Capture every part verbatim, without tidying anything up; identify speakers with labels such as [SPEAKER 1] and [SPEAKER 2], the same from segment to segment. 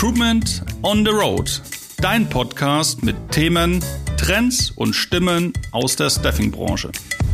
[SPEAKER 1] Recruitment on the Road. Dein Podcast mit Themen, Trends und Stimmen aus der Staffing-Branche.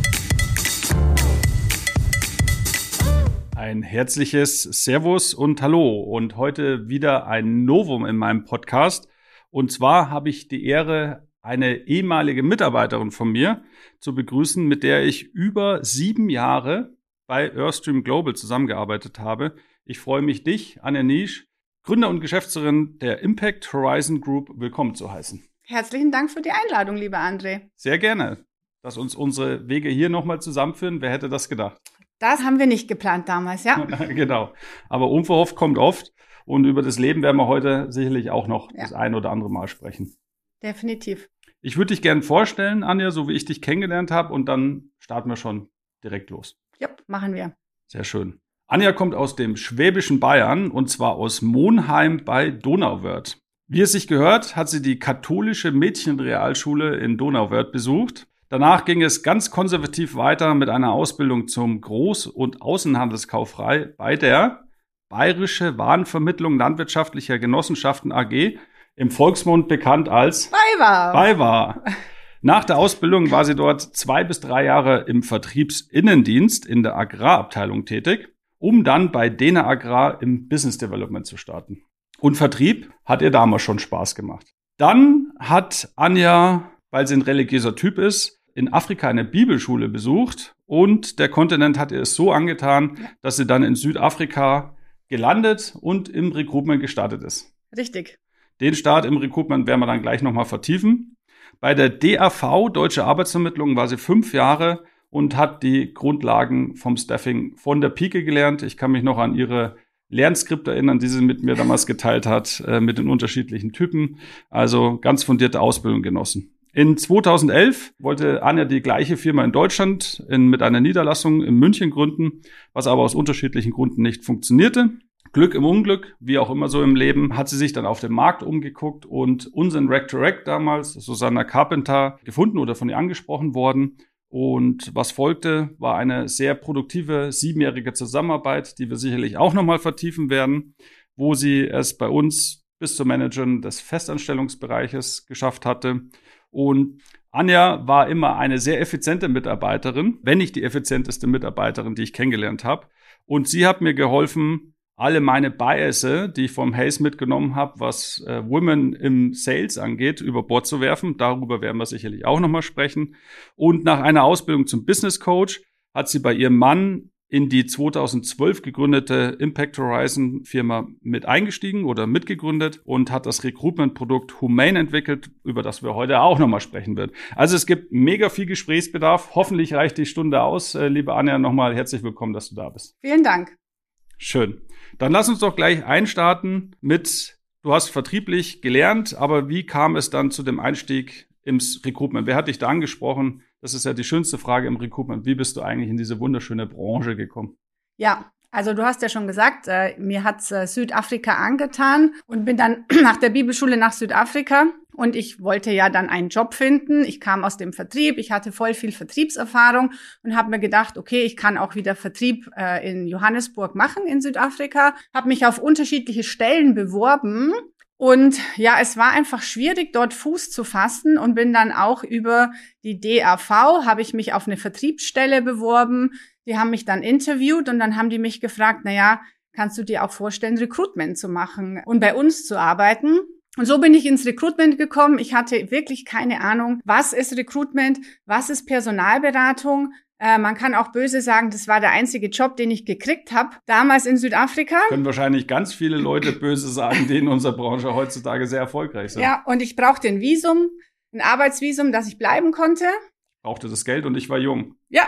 [SPEAKER 1] Ein herzliches Servus und Hallo und heute wieder ein Novum in meinem Podcast. Und zwar habe ich die Ehre, eine ehemalige Mitarbeiterin von mir zu begrüßen, mit der ich über sieben Jahre bei Earthstream Global zusammengearbeitet habe. Ich freue mich, dich, Anja Niesch, Gründer und Geschäftsführerin der Impact Horizon Group, willkommen zu heißen.
[SPEAKER 2] Herzlichen Dank für die Einladung, lieber André.
[SPEAKER 1] Sehr gerne, dass uns unsere Wege hier nochmal zusammenführen. Wer hätte das gedacht?
[SPEAKER 2] Das haben wir nicht geplant damals, ja.
[SPEAKER 1] Genau, aber unverhofft kommt oft und über das Leben werden wir heute sicherlich auch noch
[SPEAKER 2] Ja.
[SPEAKER 1] das ein oder andere Mal sprechen.
[SPEAKER 2] Definitiv.
[SPEAKER 1] Ich würde dich gerne vorstellen, Anja, so wie ich dich kennengelernt habe und dann starten wir schon direkt los.
[SPEAKER 2] Ja, machen wir.
[SPEAKER 1] Sehr schön. Anja kommt aus dem schwäbischen Bayern und zwar aus Monheim bei Donauwörth. Wie es sich gehört, hat sie die katholische Mädchenrealschule in Donauwörth besucht. Danach ging es ganz konservativ weiter mit einer Ausbildung zum Groß- und Außenhandelskauffrei bei der Bayerische Warenvermittlung landwirtschaftlicher Genossenschaften A G, im Volksmund bekannt als
[SPEAKER 2] BayWa.
[SPEAKER 1] BayWa. Nach der Ausbildung war sie dort zwei bis drei Jahre im Vertriebsinnendienst in der Agrarabteilung tätig, um dann bei Dena Agrar im Business Development zu starten. Und Vertrieb hat ihr damals schon Spaß gemacht. Dann hat Anja, weil sie ein religiöser Typ ist, in Afrika eine Bibelschule besucht und der Kontinent hat ihr es so angetan, dass sie dann in Südafrika gelandet und im Recruitment gestartet ist.
[SPEAKER 2] Richtig.
[SPEAKER 1] Den Start im Recruitment werden wir dann gleich nochmal vertiefen. Bei der D A V, Deutsche Arbeitsvermittlung, war sie fünf Jahre und hat die Grundlagen vom Staffing von der Pike gelernt. Ich kann mich noch an ihre Lernskripte erinnern, die sie mit mir damals geteilt hat, äh, mit den unterschiedlichen Typen. Also ganz fundierte Ausbildung genossen. In zweitausendelf wollte Anja die gleiche Firma in Deutschland in, mit einer Niederlassung in München gründen, was aber aus unterschiedlichen Gründen nicht funktionierte. Glück im Unglück, wie auch immer so im Leben, hat sie sich dann auf dem Markt umgeguckt und unseren Rack-to-Rack damals, Susanna Carpenter, gefunden oder von ihr angesprochen worden. Und was folgte, war eine sehr produktive siebenjährige Zusammenarbeit, die wir sicherlich auch nochmal vertiefen werden, wo sie es bei uns bis zur Managerin des Festanstellungsbereiches geschafft hatte. Und Anja war immer eine sehr effiziente Mitarbeiterin, wenn nicht die effizienteste Mitarbeiterin, die ich kennengelernt habe. Und sie hat mir geholfen, alle meine Biases, die ich vom Hayes mitgenommen habe, was äh, Women im Sales angeht, über Bord zu werfen. Darüber werden wir sicherlich auch nochmal sprechen. Und nach einer Ausbildung zum Business Coach hat sie bei ihrem Mann in die zweitausendzwölf gegründete Impact Horizon Firma mit eingestiegen oder mitgegründet und hat das Recruitment-Produkt Humane entwickelt, über das wir heute auch nochmal sprechen werden. Also es gibt mega viel Gesprächsbedarf. Hoffentlich reicht die Stunde aus. Äh, liebe Anja, nochmal herzlich willkommen, dass du da bist.
[SPEAKER 2] Vielen Dank.
[SPEAKER 1] Schön. Dann lass uns doch gleich einstarten mit, du hast vertrieblich gelernt, aber wie kam es dann zu dem Einstieg ins Recruitment? Wer hat dich da angesprochen? Das ist ja die schönste Frage im Recruitment. Wie bist du eigentlich in diese wunderschöne Branche gekommen?
[SPEAKER 2] Ja, also du hast ja schon gesagt, äh, mir hat's äh, Südafrika angetan und bin dann nach der Bibelschule nach Südafrika. Und ich wollte ja dann einen Job finden. Ich kam aus dem Vertrieb, ich hatte voll viel Vertriebserfahrung und habe mir gedacht, okay, ich kann auch wieder Vertrieb äh, in Johannesburg machen in Südafrika. Habe mich auf unterschiedliche Stellen beworben. Und ja, es war einfach schwierig, dort Fuß zu fassen und bin dann auch über die D A V, habe ich mich auf eine Vertriebsstelle beworben. Die haben mich dann interviewt und dann haben die mich gefragt, na ja, kannst du dir auch vorstellen, Recruitment zu machen und bei uns zu arbeiten? Und so bin ich ins Recruitment gekommen. Ich hatte wirklich keine Ahnung, was ist Recruitment, was ist Personalberatung. Äh, man kann auch böse sagen, das war der einzige Job, den ich gekriegt habe, damals in Südafrika.
[SPEAKER 1] Können wahrscheinlich ganz viele Leute böse sagen, die in unserer Branche heutzutage sehr erfolgreich sind.
[SPEAKER 2] Ja, und ich brauchte ein Visum, ein Arbeitsvisum, dass ich bleiben konnte.
[SPEAKER 1] Ich brauchte das Geld und ich war jung.
[SPEAKER 2] Ja,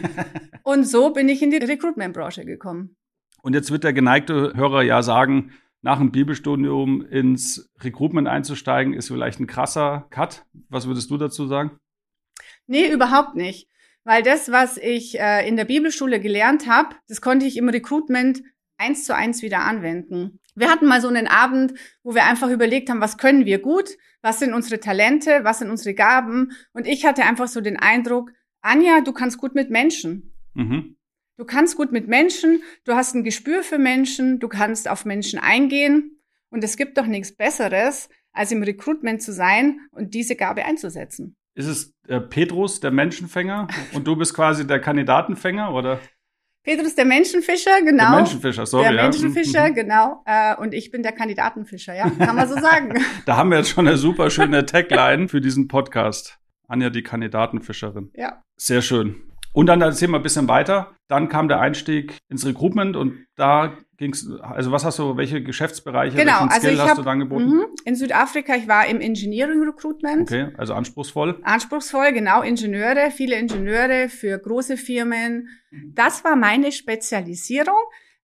[SPEAKER 2] und so bin ich in die Recruitment-Branche gekommen.
[SPEAKER 1] Und jetzt wird der geneigte Hörer ja sagen, nach dem Bibelstudium ins Recruitment einzusteigen, ist vielleicht ein krasser Cut. Was würdest du dazu sagen?
[SPEAKER 2] Nee, überhaupt nicht. Weil das, was ich äh, in der Bibelschule gelernt habe, das konnte ich im Recruitment eins zu eins wieder anwenden. Wir hatten mal so einen Abend, wo wir einfach überlegt haben, was können wir gut, was sind unsere Talente, was sind unsere Gaben. Und ich hatte einfach so den Eindruck, Anja, du kannst gut mit Menschen.
[SPEAKER 1] Mhm.
[SPEAKER 2] Du kannst gut mit Menschen, du hast ein Gespür für Menschen, du kannst auf Menschen eingehen. Und es gibt doch nichts Besseres, als im Recruitment zu sein und diese Gabe einzusetzen.
[SPEAKER 1] Ist es äh, Petrus, der Menschenfänger, und du bist quasi der Kandidatenfänger, oder?
[SPEAKER 2] Petrus, der Menschenfischer, genau.
[SPEAKER 1] Der Menschenfischer, sorry.
[SPEAKER 2] Der
[SPEAKER 1] ja.
[SPEAKER 2] Menschenfischer, genau. Äh, und ich bin der Kandidatenfischer, ja, kann man so sagen.
[SPEAKER 1] Da haben wir jetzt schon eine super schöne Tagline für diesen Podcast. Anja, die Kandidatenfischerin.
[SPEAKER 2] Ja.
[SPEAKER 1] Sehr schön. Und dann erzählen wir ein bisschen weiter. Dann kam der Einstieg ins Recruitment und da ging's, also was hast du, welche Geschäftsbereiche,
[SPEAKER 2] genau,
[SPEAKER 1] welchen
[SPEAKER 2] also
[SPEAKER 1] Skill
[SPEAKER 2] ich
[SPEAKER 1] hast
[SPEAKER 2] hab,
[SPEAKER 1] du dann geboten?
[SPEAKER 2] Mhm, in Südafrika, ich war im Engineering Recruitment.
[SPEAKER 1] Okay, also anspruchsvoll.
[SPEAKER 2] Anspruchsvoll, genau, Ingenieure, viele Ingenieure für große Firmen. Das war meine Spezialisierung,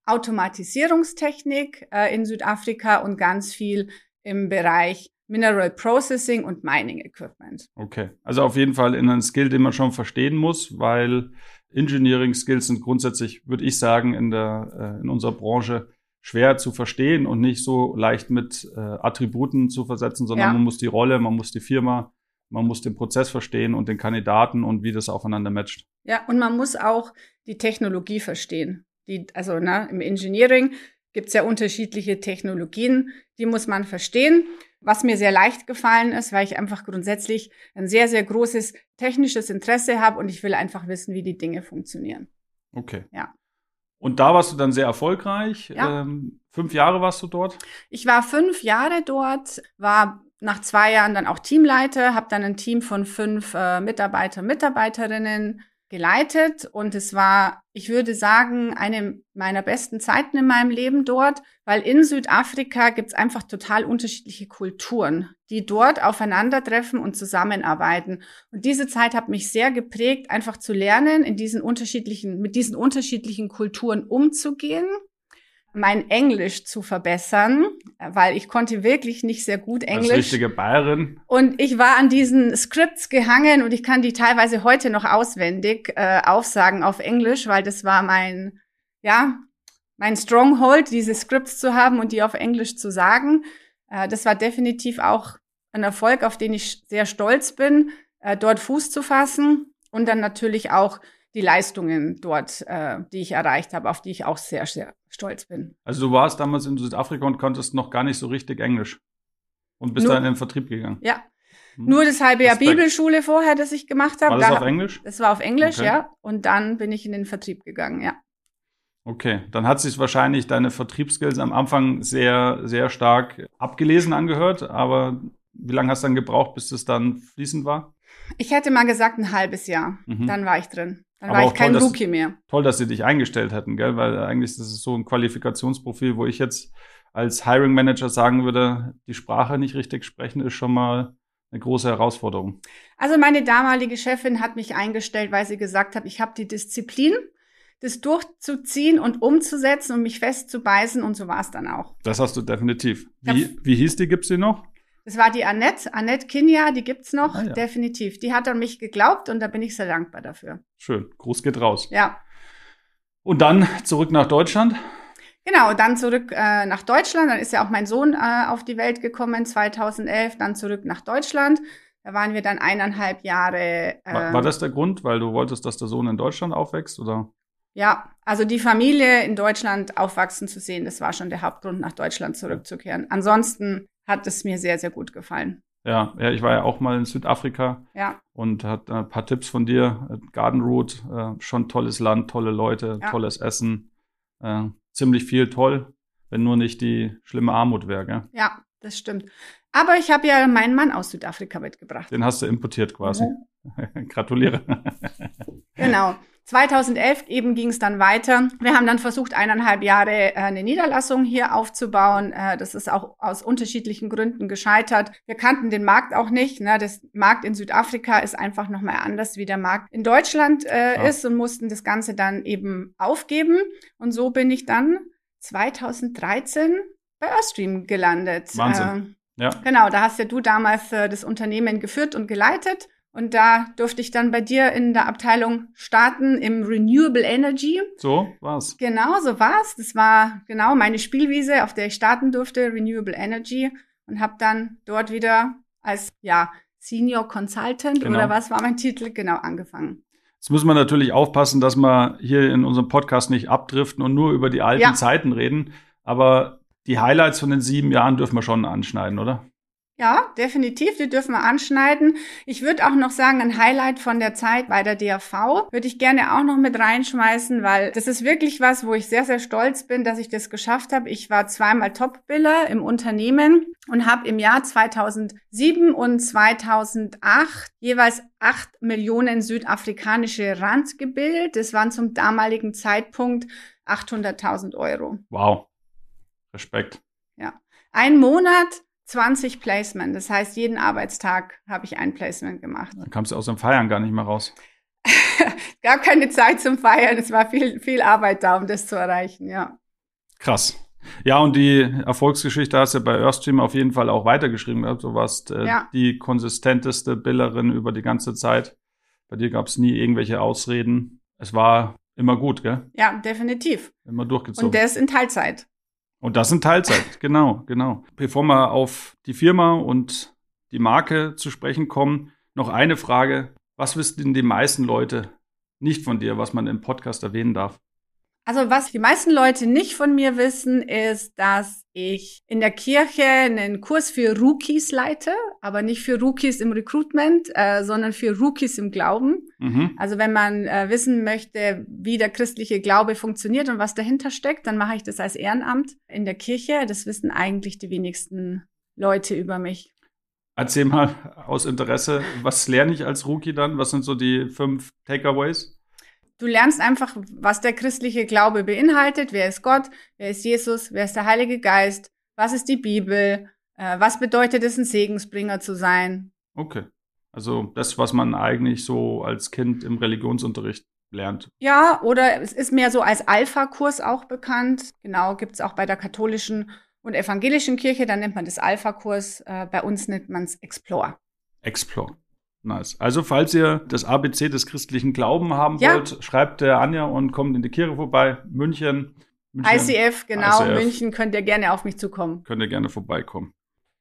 [SPEAKER 2] Automatisierungstechnik äh, in Südafrika und ganz viel im Bereich Mineral Processing und Mining Equipment.
[SPEAKER 1] Okay, also auf jeden Fall in einem Skill, den man schon verstehen muss, weil Engineering Skills sind grundsätzlich, würde ich sagen, in der äh, in unserer Branche schwer zu verstehen und nicht so leicht mit äh, Attributen zu versetzen, sondern
[SPEAKER 2] Ja.
[SPEAKER 1] man muss die Rolle, man muss die Firma, man muss den Prozess verstehen und den Kandidaten und wie das aufeinander matcht.
[SPEAKER 2] Ja, und man muss auch die Technologie verstehen. Die, also ne, im Engineering gibt's ja unterschiedliche Technologien, die muss man verstehen. Was mir sehr leicht gefallen ist, weil ich einfach grundsätzlich ein sehr, sehr großes technisches Interesse habe und ich will einfach wissen, wie die Dinge funktionieren.
[SPEAKER 1] Okay.
[SPEAKER 2] Ja.
[SPEAKER 1] Und da warst du dann sehr erfolgreich.
[SPEAKER 2] Ja.
[SPEAKER 1] Ähm, fünf Jahre warst du dort?
[SPEAKER 2] Ich war fünf Jahre dort, war nach zwei Jahren dann auch Teamleiter, habe dann ein Team von fünf äh, Mitarbeiter, Mitarbeiterinnen geleitet und es war, ich würde sagen, eine meiner besten Zeiten in meinem Leben dort, weil in Südafrika gibt's einfach total unterschiedliche Kulturen, die dort aufeinandertreffen und zusammenarbeiten. Und diese Zeit hat mich sehr geprägt, einfach zu lernen, in diesen unterschiedlichen, mit diesen unterschiedlichen Kulturen umzugehen, mein Englisch zu verbessern, weil ich konnte wirklich nicht sehr gut Englisch.
[SPEAKER 1] Als richtige Bayerin.
[SPEAKER 2] Und ich war an diesen Scripts gehangen und ich kann die teilweise heute noch auswendig äh, aufsagen auf Englisch, weil das war mein, ja, mein Stronghold, diese Scripts zu haben und die auf Englisch zu sagen. Äh, das war definitiv auch ein Erfolg, auf den ich sehr stolz bin, äh, dort Fuß zu fassen und dann natürlich auch die Leistungen dort, äh, die ich erreicht habe, auf die ich auch sehr, sehr stolz bin.
[SPEAKER 1] Also du warst damals in Südafrika und konntest noch gar nicht so richtig Englisch und bist
[SPEAKER 2] Nur,
[SPEAKER 1] dann in den Vertrieb gegangen.
[SPEAKER 2] Ja,
[SPEAKER 1] hm.
[SPEAKER 2] nur das halbe Jahr
[SPEAKER 1] Respekt.
[SPEAKER 2] Bibelschule vorher, das ich gemacht habe.
[SPEAKER 1] War das
[SPEAKER 2] da,
[SPEAKER 1] auf Englisch?
[SPEAKER 2] Das war auf Englisch,
[SPEAKER 1] Okay.
[SPEAKER 2] ja. Und dann bin ich in den Vertrieb gegangen, ja.
[SPEAKER 1] Okay, dann hat sich wahrscheinlich deine Vertriebsskills am Anfang sehr, sehr stark abgelesen angehört, aber wie lange hast du dann gebraucht, bis das dann fließend war?
[SPEAKER 2] Ich hätte mal gesagt, ein halbes Jahr.
[SPEAKER 1] Mhm.
[SPEAKER 2] Dann war ich drin. Dann
[SPEAKER 1] Aber
[SPEAKER 2] war
[SPEAKER 1] auch
[SPEAKER 2] ich kein
[SPEAKER 1] toll, dass-
[SPEAKER 2] Rookie mehr.
[SPEAKER 1] Toll, dass sie dich eingestellt hätten, gell? Weil eigentlich das ist so ein Qualifikationsprofil, wo ich jetzt als Hiring Manager sagen würde, die Sprache nicht richtig sprechen, ist schon mal eine große Herausforderung.
[SPEAKER 2] Also meine damalige Chefin hat mich eingestellt, weil sie gesagt hat, ich habe die Disziplin, das durchzuziehen und umzusetzen und mich festzubeißen und so war es dann auch.
[SPEAKER 1] Das hast du definitiv.
[SPEAKER 2] Ja.
[SPEAKER 1] Wie, wie hieß die? Gibt's die noch?
[SPEAKER 2] Das war die Annette, Annette Kinja, die gibt's noch,
[SPEAKER 1] Ah, ja.
[SPEAKER 2] definitiv. Die hat an mich geglaubt und da bin ich sehr dankbar dafür.
[SPEAKER 1] Schön. Gruß geht raus.
[SPEAKER 2] Ja.
[SPEAKER 1] Und dann zurück nach Deutschland.
[SPEAKER 2] Genau, dann zurück äh, nach Deutschland. Dann ist ja auch mein Sohn äh, auf die Welt gekommen, zweitausendelf. Dann zurück nach Deutschland. Da waren wir dann eineinhalb Jahre. Äh,
[SPEAKER 1] War, war das der Grund, weil du wolltest, dass der Sohn in Deutschland aufwächst, oder?
[SPEAKER 2] Ja, also die Familie in Deutschland aufwachsen zu sehen, das war schon der Hauptgrund, nach Deutschland zurückzukehren. Ansonsten hat es mir sehr, sehr gut gefallen.
[SPEAKER 1] Ja, ja, ich war ja auch mal in Südafrika
[SPEAKER 2] Ja,
[SPEAKER 1] und hat ein paar Tipps von dir. Garden Route, äh, schon tolles Land, tolle Leute,
[SPEAKER 2] Ja.
[SPEAKER 1] tolles Essen, äh, ziemlich viel toll, wenn nur nicht die schlimme Armut wäre, gell?
[SPEAKER 2] ja, das stimmt. Aber ich habe ja meinen Mann aus Südafrika mitgebracht.
[SPEAKER 1] Den hast du importiert quasi.
[SPEAKER 2] Mhm.
[SPEAKER 1] Gratuliere.
[SPEAKER 2] Genau. zweitausendelf eben ging es dann weiter. Wir haben dann versucht, eineinhalb Jahre äh, eine Niederlassung hier aufzubauen. Äh, das ist auch aus unterschiedlichen Gründen gescheitert. Wir kannten den Markt auch nicht. Ne? Das Markt in Südafrika ist einfach nochmal anders, wie der Markt in Deutschland äh,
[SPEAKER 1] Klar.
[SPEAKER 2] ist und mussten das Ganze dann eben aufgeben. Und so bin ich dann zweitausenddreizehn bei Earthstream gelandet.
[SPEAKER 1] Wahnsinn.
[SPEAKER 2] Äh,
[SPEAKER 1] Ja.
[SPEAKER 2] Genau, da hast ja du damals äh, das Unternehmen geführt und geleitet. Und da durfte ich dann bei dir in der Abteilung starten im Renewable Energy.
[SPEAKER 1] So war's.
[SPEAKER 2] Genau, so war's. Das war genau meine Spielwiese, auf der ich starten durfte, Renewable Energy. Und habe dann dort wieder als ja Senior Consultant
[SPEAKER 1] Genau.
[SPEAKER 2] oder was war mein Titel, genau angefangen.
[SPEAKER 1] Jetzt müssen wir natürlich aufpassen, dass wir hier in unserem Podcast nicht abdriften und nur über die alten
[SPEAKER 2] Ja.
[SPEAKER 1] Zeiten reden. Aber die Highlights von den sieben Jahren dürfen wir schon anschneiden, oder?
[SPEAKER 2] Ja, definitiv, die dürfen wir anschneiden. Ich würde auch noch sagen, ein Highlight von der Zeit bei der D A V würde ich gerne auch noch mit reinschmeißen, weil das ist wirklich was, wo ich sehr, sehr stolz bin, dass ich das geschafft habe. Ich war zweimal Top-Biller im Unternehmen und habe im Jahr zweitausendsieben und zweitausendacht jeweils acht Millionen südafrikanische Rand gebildet. Das waren zum damaligen Zeitpunkt achthunderttausend Euro.
[SPEAKER 1] Wow, Respekt.
[SPEAKER 2] Ja, ein Monat zwanzig Placement, das heißt, jeden Arbeitstag habe ich ein Placement gemacht.
[SPEAKER 1] Dann kamst du aus dem Feiern gar nicht mehr raus.
[SPEAKER 2] Gar keine Zeit zum Feiern, es war viel, viel Arbeit da, um das zu erreichen, ja.
[SPEAKER 1] Krass. Ja, und die Erfolgsgeschichte hast du bei Earthstream auf jeden Fall auch weitergeschrieben gehabt. Du warst äh, ja. die konsistenteste Billerin über die ganze Zeit. Bei dir gab es nie irgendwelche Ausreden. Es war immer gut, gell?
[SPEAKER 2] Ja, definitiv.
[SPEAKER 1] Immer durchgezogen.
[SPEAKER 2] Und das in Teilzeit.
[SPEAKER 1] Und das in Teilzeit, genau, genau. Bevor wir auf die Firma und die Marke zu sprechen kommen, noch eine Frage. Was wissen die meisten Leute nicht von dir, was man im Podcast erwähnen darf?
[SPEAKER 2] Also was die meisten Leute nicht von mir wissen, ist, dass ich in der Kirche einen Kurs für Rookies leite, aber nicht für Rookies im Recruitment, äh, sondern für Rookies im Glauben. Mhm. Also wenn man äh, wissen möchte, wie der christliche Glaube funktioniert und was dahinter steckt, dann mache ich das als Ehrenamt in der Kirche. Das wissen eigentlich die wenigsten Leute über mich.
[SPEAKER 1] Erzähl mal aus Interesse, was lerne ich als Rookie dann? Was sind so die fünf Takeaways?
[SPEAKER 2] Du lernst einfach, was der christliche Glaube beinhaltet. Wer ist Gott? Wer ist Jesus? Wer ist der Heilige Geist? Was ist die Bibel? Äh, was bedeutet es, ein Segensbringer zu sein?
[SPEAKER 1] Okay. Also das, was man eigentlich so als Kind im Religionsunterricht lernt.
[SPEAKER 2] Ja, oder es ist mehr so als Alpha-Kurs auch bekannt. Genau, gibt's auch bei der katholischen und evangelischen Kirche. Dann nennt man das Alpha-Kurs. Äh, bei uns nennt man es Explore.
[SPEAKER 1] Explore. Nice. Also, falls ihr das A B C des christlichen Glauben haben
[SPEAKER 2] ja.
[SPEAKER 1] wollt, schreibt der Anja und kommt in die Kirche vorbei. München. München
[SPEAKER 2] I C F, genau.
[SPEAKER 1] I C F.
[SPEAKER 2] München, könnt ihr gerne auf mich zukommen.
[SPEAKER 1] Könnt ihr gerne vorbeikommen.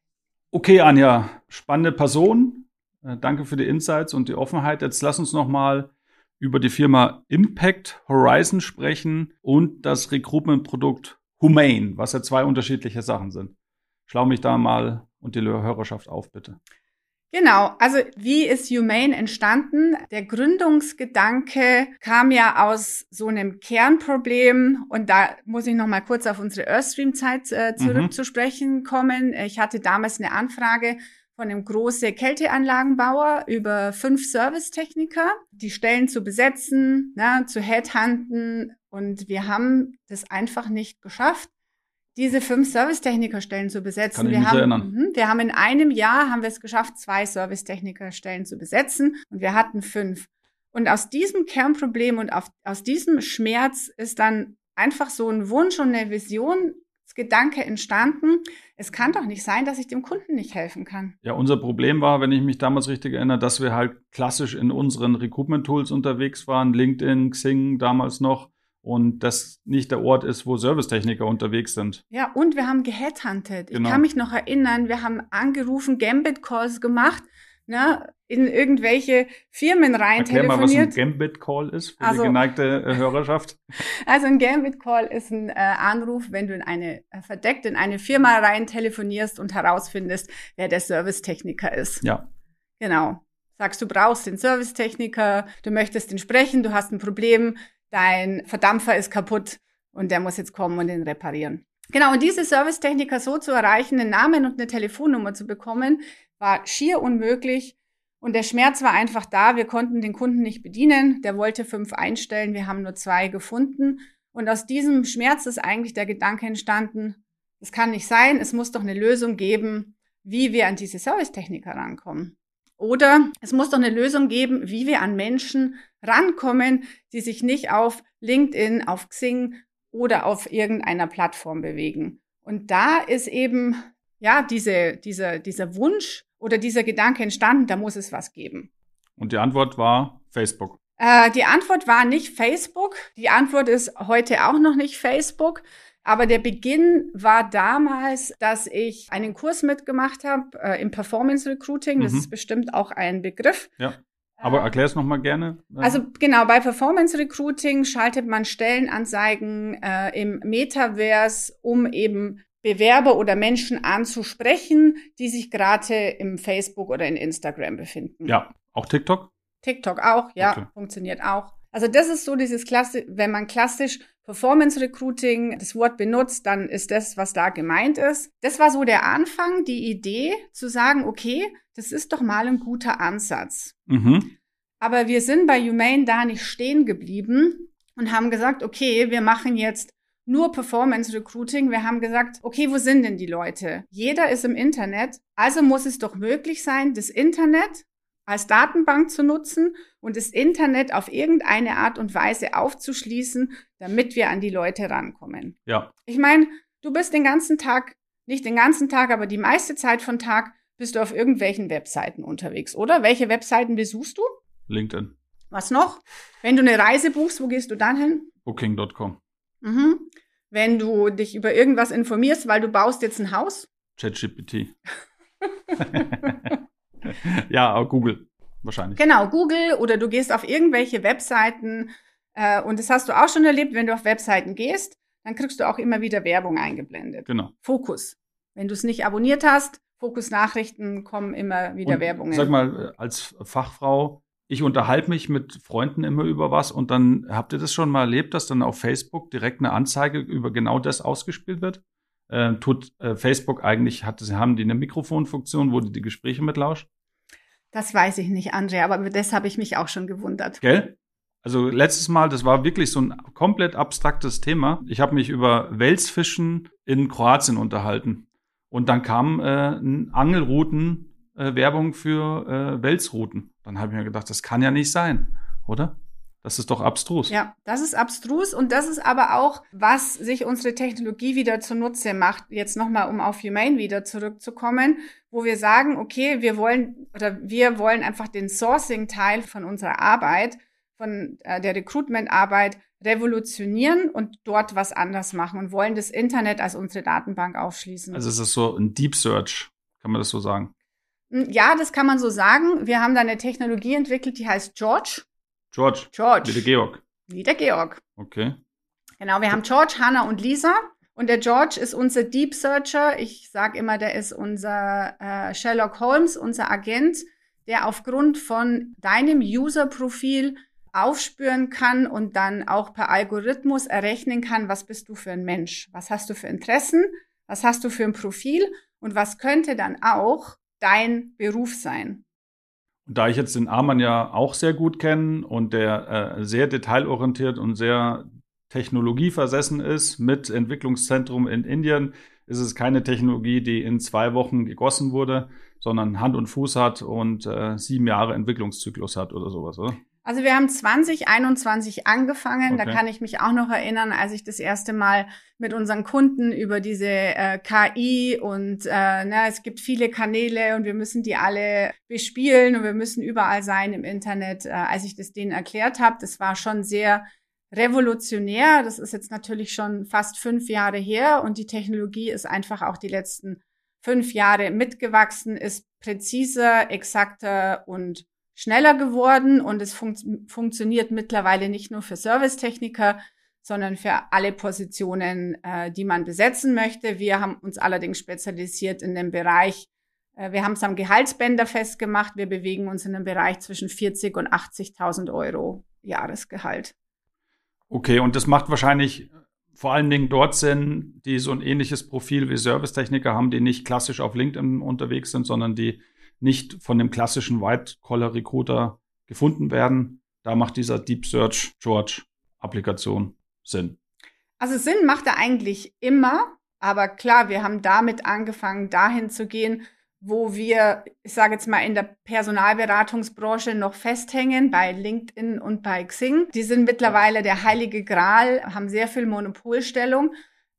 [SPEAKER 1] Okay, Anja, spannende Person. Äh, danke für die Insights und die Offenheit. Jetzt lass uns noch mal über die Firma Impact Horizon sprechen und das Recruitment-Produkt Humane, was ja zwei unterschiedliche Sachen sind. Schlau mich da mal und die Hörerschaft auf, bitte.
[SPEAKER 2] Genau, also wie ist Humane entstanden? Der Gründungsgedanke kam ja aus so einem Kernproblem und da muss ich noch mal kurz auf unsere Earthstream-Zeit äh, zurück mhm. zu sprechen kommen. Ich hatte damals eine Anfrage von einem großen Kälteanlagenbauer über fünf Servicetechniker, die Stellen zu besetzen, na, zu headhunten und wir haben das einfach nicht geschafft, diese fünf Servicetechnikerstellen zu besetzen.
[SPEAKER 1] Kann ich
[SPEAKER 2] wir
[SPEAKER 1] mich
[SPEAKER 2] haben,
[SPEAKER 1] erinnern.
[SPEAKER 2] mh, wir haben in einem Jahr haben wir es geschafft, zwei Servicetechnikerstellen zu besetzen und wir hatten fünf. Und aus diesem Kernproblem und auf, aus diesem Schmerz ist dann einfach so ein Wunsch und eine Visionsgedanke entstanden. Es kann doch nicht sein, dass ich dem Kunden nicht helfen kann.
[SPEAKER 1] Ja, unser Problem war, wenn ich mich damals richtig erinnere, dass wir halt klassisch in unseren Recruitment-Tools unterwegs waren, LinkedIn, Xing damals noch. Und das nicht der Ort ist, wo Servicetechniker unterwegs sind.
[SPEAKER 2] Ja, und wir haben geheadhuntet.
[SPEAKER 1] Genau.
[SPEAKER 2] Ich kann mich noch erinnern, wir haben angerufen, Gambit-Calls gemacht, ne, in irgendwelche Firmen rein
[SPEAKER 1] Erklär
[SPEAKER 2] telefoniert.
[SPEAKER 1] mal, was ein Gambit-Call ist für
[SPEAKER 2] also,
[SPEAKER 1] die geneigte äh, Hörerschaft.
[SPEAKER 2] Also ein Gambit-Call ist ein äh, Anruf, wenn du in eine äh, verdeckt in eine Firma rein telefonierst und herausfindest, wer der Servicetechniker ist.
[SPEAKER 1] Ja.
[SPEAKER 2] Genau. Sagst, du brauchst den Servicetechniker, du möchtest ihn sprechen, du hast ein Problem, dein Verdampfer ist kaputt und der muss jetzt kommen und ihn reparieren. Genau, und diese Servicetechniker so zu erreichen, einen Namen und eine Telefonnummer zu bekommen, war schier unmöglich. Und der Schmerz war einfach da. Wir konnten den Kunden nicht bedienen. Der wollte fünf einstellen. Wir haben nur zwei gefunden. Und aus diesem Schmerz ist eigentlich der Gedanke entstanden, es kann nicht sein, es muss doch eine Lösung geben, wie wir an diese Servicetechniker rankommen. Oder es muss doch eine Lösung geben, wie wir an Menschen rankommen, die sich nicht auf LinkedIn, auf Xing oder auf irgendeiner Plattform bewegen. Und da ist eben, ja, diese, dieser, dieser Wunsch oder dieser Gedanke entstanden, da muss es was geben.
[SPEAKER 1] Und die Antwort war Facebook.
[SPEAKER 2] Äh, die Antwort war nicht Facebook. Die Antwort ist heute auch noch nicht Facebook. Aber der Beginn war damals, dass ich einen Kurs mitgemacht habe äh, im Performance Recruiting. Das mhm. ist bestimmt auch ein Begriff.
[SPEAKER 1] Ja, aber erklär es nochmal gerne.
[SPEAKER 2] Also genau, bei Performance Recruiting schaltet man Stellenanzeigen äh, im Metaverse, um eben Bewerber oder Menschen anzusprechen, die sich gerade im Facebook oder in Instagram befinden.
[SPEAKER 1] Ja, auch TikTok?
[SPEAKER 2] TikTok auch, ja, okay. Funktioniert auch. Also das ist so dieses Klasse, wenn man klassisch Performance Recruiting das Wort benutzt, dann ist das, was da gemeint ist. Das war so der Anfang, die Idee zu sagen, okay, das ist doch mal ein guter Ansatz.
[SPEAKER 1] Mhm.
[SPEAKER 2] Aber wir sind bei Humane da nicht stehen geblieben und haben gesagt, okay, wir machen jetzt nur Performance Recruiting. Wir haben gesagt, okay, wo sind denn die Leute? Jeder ist im Internet, also muss es doch möglich sein, das Internet als Datenbank zu nutzen und das Internet auf irgendeine Art und Weise aufzuschließen, damit wir an die Leute rankommen.
[SPEAKER 1] Ja.
[SPEAKER 2] Ich meine, du bist den ganzen Tag, nicht den ganzen Tag, aber die meiste Zeit von Tag bist du auf irgendwelchen Webseiten unterwegs, oder? Welche Webseiten besuchst du?
[SPEAKER 1] LinkedIn.
[SPEAKER 2] Was noch? Wenn du eine Reise buchst, wo gehst du dann hin?
[SPEAKER 1] Booking Punkt com.
[SPEAKER 2] Mhm. Wenn du dich über irgendwas informierst, weil du baust jetzt ein Haus?
[SPEAKER 1] ChatGPT. Ja, aber Google wahrscheinlich.
[SPEAKER 2] Genau, Google, oder du gehst auf irgendwelche Webseiten äh, und das hast du auch schon erlebt, wenn du auf Webseiten gehst, dann kriegst du auch immer wieder Werbung eingeblendet.
[SPEAKER 1] Genau.
[SPEAKER 2] Fokus. Wenn du es nicht abonniert hast, Fokus-Nachrichten, kommen immer wieder
[SPEAKER 1] und,
[SPEAKER 2] Werbungen.
[SPEAKER 1] Sag mal, als Fachfrau, ich unterhalte mich mit Freunden immer über was und dann, habt ihr das schon mal erlebt, dass dann auf Facebook direkt eine Anzeige über genau das ausgespielt wird? Äh, tut äh, Facebook eigentlich, hat, haben die eine Mikrofonfunktion, wo die die Gespräche mitlauscht?
[SPEAKER 2] Das weiß ich nicht, Andrea, aber über das habe ich mich auch schon gewundert.
[SPEAKER 1] Gell? Also letztes Mal, das war wirklich so ein komplett abstraktes Thema. Ich habe mich über Welsfischen in Kroatien unterhalten. Und dann kam äh, Angelrouten, äh, Werbung für äh, Welsrouten. Dann habe ich mir gedacht, das kann ja nicht sein, oder? Das ist doch abstrus.
[SPEAKER 2] Ja, das ist abstrus und das ist aber auch, was sich unsere Technologie wieder zunutze macht. Jetzt nochmal, um auf Humane wieder zurückzukommen, wo wir sagen, okay, wir wollen oder wir wollen einfach den Sourcing-Teil von unserer Arbeit, von äh, der Recruitment-Arbeit revolutionieren und dort was anders machen und wollen das Internet als unsere Datenbank aufschließen.
[SPEAKER 1] Also es ist so ein Deep Search, kann man das so sagen?
[SPEAKER 2] Ja, das kann man so sagen. Wir haben da eine Technologie entwickelt, die heißt George.
[SPEAKER 1] George.
[SPEAKER 2] George.
[SPEAKER 1] Wie der Georg.
[SPEAKER 2] Wie der Georg.
[SPEAKER 1] Okay.
[SPEAKER 2] Genau, wir haben George, Hannah und Lisa. Und der George ist unser Deep Searcher. Ich sage immer, der ist unser äh, Sherlock Holmes, unser Agent, der aufgrund von deinem User-Profil aufspüren kann und dann auch per Algorithmus errechnen kann, was bist du für ein Mensch? Was hast du für Interessen? Was hast du für ein Profil? Und was könnte dann auch dein Beruf sein?
[SPEAKER 1] Und da ich jetzt den Arman ja auch sehr gut kenne und der äh, sehr detailorientiert und sehr technologieversessen ist mit Entwicklungszentrum in Indien, ist es keine Technologie, die in zwei Wochen gegossen wurde, sondern Hand und Fuß hat und äh, sieben Jahre Entwicklungszyklus hat oder sowas, oder?
[SPEAKER 2] Also wir haben zwanzig einundzwanzig angefangen.
[SPEAKER 1] Okay.
[SPEAKER 2] Da kann ich mich auch noch erinnern, als ich das erste Mal mit unseren Kunden über diese äh, K I und äh, na, es gibt viele Kanäle und wir müssen die alle bespielen und wir müssen überall sein im Internet. Äh, als ich das denen erklärt habe, das war schon sehr revolutionär. Das ist jetzt natürlich schon fast fünf Jahre her und die Technologie ist einfach auch die letzten fünf Jahre mitgewachsen, ist präziser, exakter und schneller geworden und es fun- funktioniert mittlerweile nicht nur für Servicetechniker, sondern für alle Positionen, äh, die man besetzen möchte. Wir haben uns allerdings spezialisiert in dem Bereich, äh, wir haben es am Gehaltsbänder festgemacht, wir bewegen uns in einem Bereich zwischen vierzig und achtzigtausend Euro Jahresgehalt.
[SPEAKER 1] Okay, und das macht wahrscheinlich vor allen Dingen dort Sinn, die so ein ähnliches Profil wie Servicetechniker haben, die nicht klassisch auf LinkedIn unterwegs sind, sondern die nicht von dem klassischen White-Collar-Recruiter gefunden werden. Da macht dieser Deep Search George-Applikation Sinn.
[SPEAKER 2] Also Sinn macht er eigentlich immer, aber klar, wir haben damit angefangen, dahin zu gehen, wo wir, ich sage jetzt mal, in der Personalberatungsbranche noch festhängen, bei LinkedIn und bei Xing. Die sind mittlerweile der heilige Gral, haben sehr viel Monopolstellung.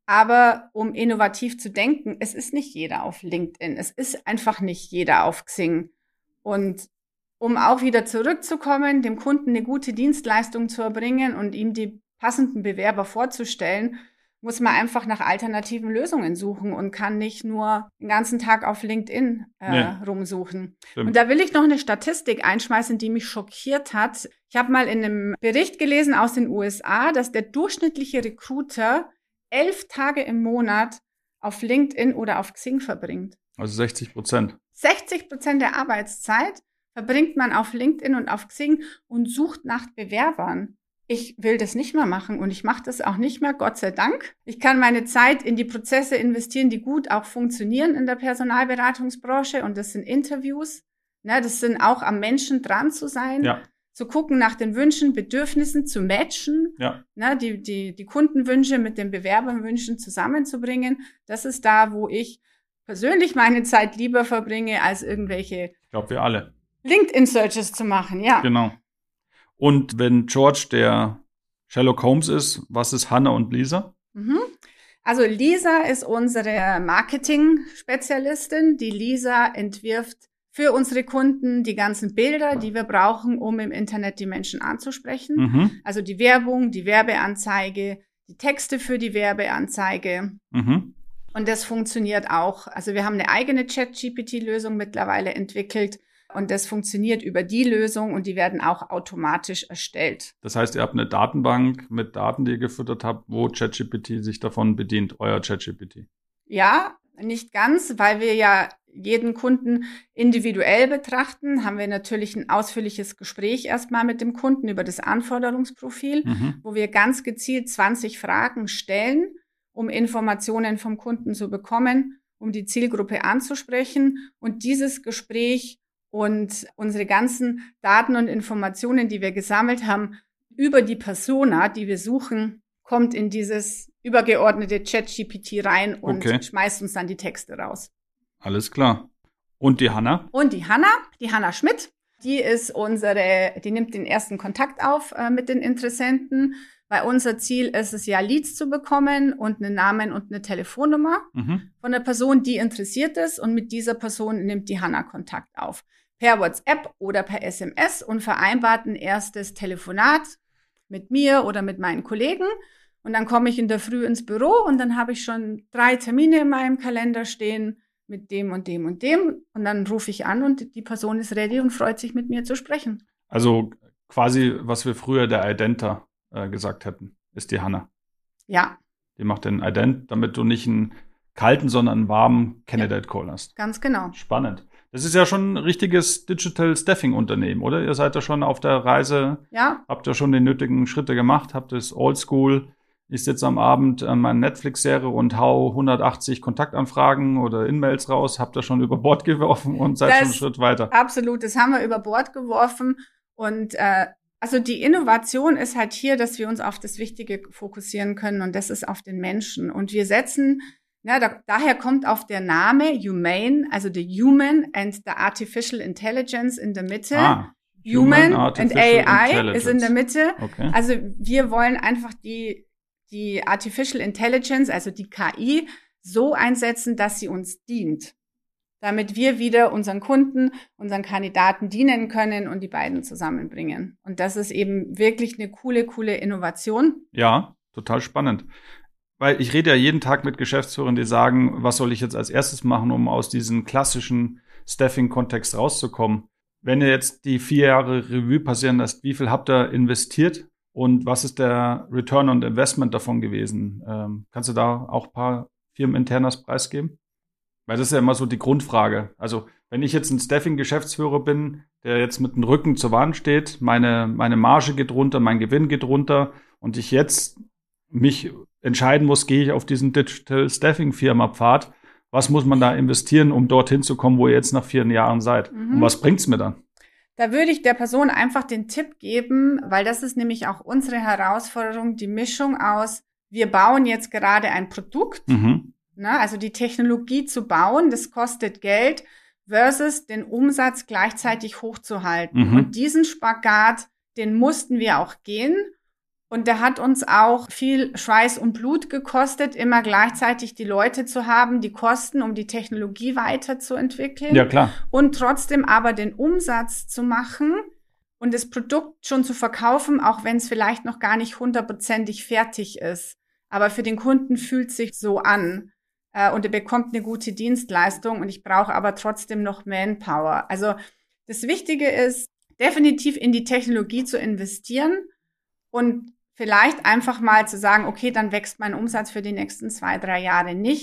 [SPEAKER 2] Aber um innovativ zu denken, es ist nicht jeder auf LinkedIn. Es ist einfach nicht jeder auf Xing. Und um auch wieder zurückzukommen, dem Kunden eine gute Dienstleistung zu erbringen und ihm die passenden Bewerber vorzustellen, muss man einfach nach alternativen Lösungen suchen und kann nicht nur den ganzen Tag auf LinkedIn äh, nee. rumsuchen. Stimmt. Und da will ich noch eine Statistik einschmeißen, die mich schockiert hat. Ich habe mal in einem Bericht gelesen aus den U S A, dass der durchschnittliche Recruiter elf Tage im Monat auf LinkedIn oder auf Xing verbringt.
[SPEAKER 1] Also sechzig Prozent.
[SPEAKER 2] sechzig Prozent der Arbeitszeit verbringt man auf LinkedIn und auf Xing und sucht nach Bewerbern. Ich will das nicht mehr machen und ich mache das auch nicht mehr, Gott sei Dank. Ich kann meine Zeit in die Prozesse investieren, die gut auch funktionieren in der Personalberatungsbranche, und das sind Interviews. Ne, das sind auch am Menschen dran zu sein,
[SPEAKER 1] Ja.
[SPEAKER 2] zu gucken nach den Wünschen, Bedürfnissen, zu matchen,
[SPEAKER 1] Ja.
[SPEAKER 2] ne, die, die, die Kundenwünsche mit den Bewerberwünschen zusammenzubringen. Das ist da, wo ich persönlich meine Zeit lieber verbringe, als irgendwelche
[SPEAKER 1] Ich glaube, wir alle.
[SPEAKER 2] LinkedIn-Searches zu machen, ja.
[SPEAKER 1] Genau. Und wenn George der Sherlock Holmes ist, was ist Hannah und Lisa?
[SPEAKER 2] Mhm. Also Lisa ist unsere Marketing-Spezialistin. Die Lisa entwirft für unsere Kunden die ganzen Bilder, die wir brauchen, um im Internet die Menschen anzusprechen.
[SPEAKER 1] Mhm.
[SPEAKER 2] Also die Werbung, die Werbeanzeige, die Texte für die Werbeanzeige.
[SPEAKER 1] Mhm.
[SPEAKER 2] Und das funktioniert auch. Also wir haben eine eigene Chat-G P T-Lösung mittlerweile entwickelt. Und das funktioniert über die Lösung und die werden auch automatisch erstellt.
[SPEAKER 1] Das heißt, ihr habt eine Datenbank mit Daten, die ihr gefüttert habt, wo ChatGPT sich davon bedient, euer ChatGPT.
[SPEAKER 2] Ja, nicht ganz, weil wir ja jeden Kunden individuell betrachten, haben wir natürlich ein ausführliches Gespräch erstmal mit dem Kunden über das Anforderungsprofil,
[SPEAKER 1] Mhm.
[SPEAKER 2] wo wir ganz gezielt zwanzig Fragen stellen, um Informationen vom Kunden zu bekommen, um die Zielgruppe anzusprechen. Und dieses Gespräch und unsere ganzen Daten und Informationen, die wir gesammelt haben, über die Persona, die wir suchen, kommt in dieses übergeordnete Chat-G P T rein und
[SPEAKER 1] Okay.
[SPEAKER 2] schmeißt uns dann die Texte raus.
[SPEAKER 1] Alles klar. Und die Hannah?
[SPEAKER 2] Und die Hannah, die Hannah Schmidt, die ist unsere, die nimmt den ersten Kontakt auf äh, mit den Interessenten, weil unser Ziel ist es ja, Leads zu bekommen und einen Namen und eine Telefonnummer
[SPEAKER 1] Mhm.
[SPEAKER 2] von der Person, die interessiert ist, und mit dieser Person nimmt die Hannah Kontakt auf. Per WhatsApp oder per S M S und vereinbart ein erstes Telefonat mit mir oder mit meinen Kollegen. Und dann komme ich in der Früh ins Büro und dann habe ich schon drei Termine in meinem Kalender stehen mit dem und dem und dem. Und dann rufe ich an und die Person ist ready und freut sich, mit mir zu sprechen.
[SPEAKER 1] Also quasi, was wir früher der Identa äh, gesagt hätten, ist die Hannah.
[SPEAKER 2] Ja,
[SPEAKER 1] Die macht den Ident, damit du nicht einen kalten, sondern einen warmen Candidate Call hast.
[SPEAKER 2] ganz genau.
[SPEAKER 1] Spannend. Das ist ja schon ein richtiges Digital Staffing Unternehmen, oder? Ihr seid ja schon auf der Reise,
[SPEAKER 2] Ja,
[SPEAKER 1] habt ja schon die nötigen Schritte gemacht, habt es Oldschool. Ich sitze am Abend an meiner Netflix-Serie und hau hundertachtzig Kontaktanfragen oder In-Mails raus, habt ihr schon über Bord geworfen und seid
[SPEAKER 2] Das-
[SPEAKER 1] schon einen Schritt weiter.
[SPEAKER 2] absolut. Das haben wir über Bord geworfen. Und äh, also die Innovation ist halt hier, dass wir uns auf das Wichtige fokussieren können, und das ist auf den Menschen. Und wir setzen, ja, da, daher kommt auch der Name Humane, also the Human and the Artificial Intelligence in der Mitte.
[SPEAKER 1] Ah,
[SPEAKER 2] Human,
[SPEAKER 1] Artificial
[SPEAKER 2] and A I
[SPEAKER 1] Intelligence.
[SPEAKER 2] ist in der Mitte.
[SPEAKER 1] Okay.
[SPEAKER 2] Also wir wollen einfach die, die Artificial Intelligence, also die K I, so einsetzen, dass sie uns dient, damit wir wieder unseren Kunden, unseren Kandidaten dienen können und die beiden zusammenbringen. Und das ist eben wirklich eine coole, coole Innovation.
[SPEAKER 1] Ja, total spannend. Weil ich rede ja jeden Tag mit Geschäftsführern, die sagen, was soll ich jetzt als erstes machen, um aus diesem klassischen Staffing-Kontext rauszukommen. Wenn ihr jetzt die vier Jahre Revue passieren lasst, wie viel habt ihr investiert und was ist der Return on Investment davon gewesen? Ähm, kannst du da auch ein paar firmeninternes preisgeben? Weil das ist ja immer so die Grundfrage. Also wenn ich jetzt ein Staffing-Geschäftsführer bin, der jetzt mit dem Rücken zur Wand steht, meine, meine Marge geht runter, mein Gewinn geht runter und ich jetzt mich entscheiden muss, gehe ich auf diesen Digital Staffing-Firma-Pfad, was muss man da investieren, um dorthin zu kommen, wo ihr jetzt nach vier Jahren seid?
[SPEAKER 2] Mhm.
[SPEAKER 1] Und was bringt's mir dann?
[SPEAKER 2] Da würde ich der Person einfach den Tipp geben, weil das ist nämlich auch unsere Herausforderung, die Mischung aus, wir bauen jetzt gerade ein Produkt,
[SPEAKER 1] Mhm.
[SPEAKER 2] ne, also die Technologie zu bauen, das kostet Geld, versus den Umsatz gleichzeitig hochzuhalten.
[SPEAKER 1] Mhm.
[SPEAKER 2] Und diesen Spagat, den mussten wir auch gehen. Und der hat uns auch viel Schweiß und Blut gekostet, immer gleichzeitig die Leute zu haben, die Kosten, um die Technologie weiterzuentwickeln.
[SPEAKER 1] Ja, klar.
[SPEAKER 2] Und trotzdem aber den Umsatz zu machen und das Produkt schon zu verkaufen, auch wenn es vielleicht noch gar nicht hundertprozentig fertig ist. Aber für den Kunden fühlt sich so an. Äh, und er bekommt eine gute Dienstleistung und ich brauche aber trotzdem noch Manpower. Also das Wichtige ist, definitiv in die Technologie zu investieren und vielleicht einfach mal zu sagen, okay, dann wächst mein Umsatz für die nächsten zwei, drei Jahre nicht.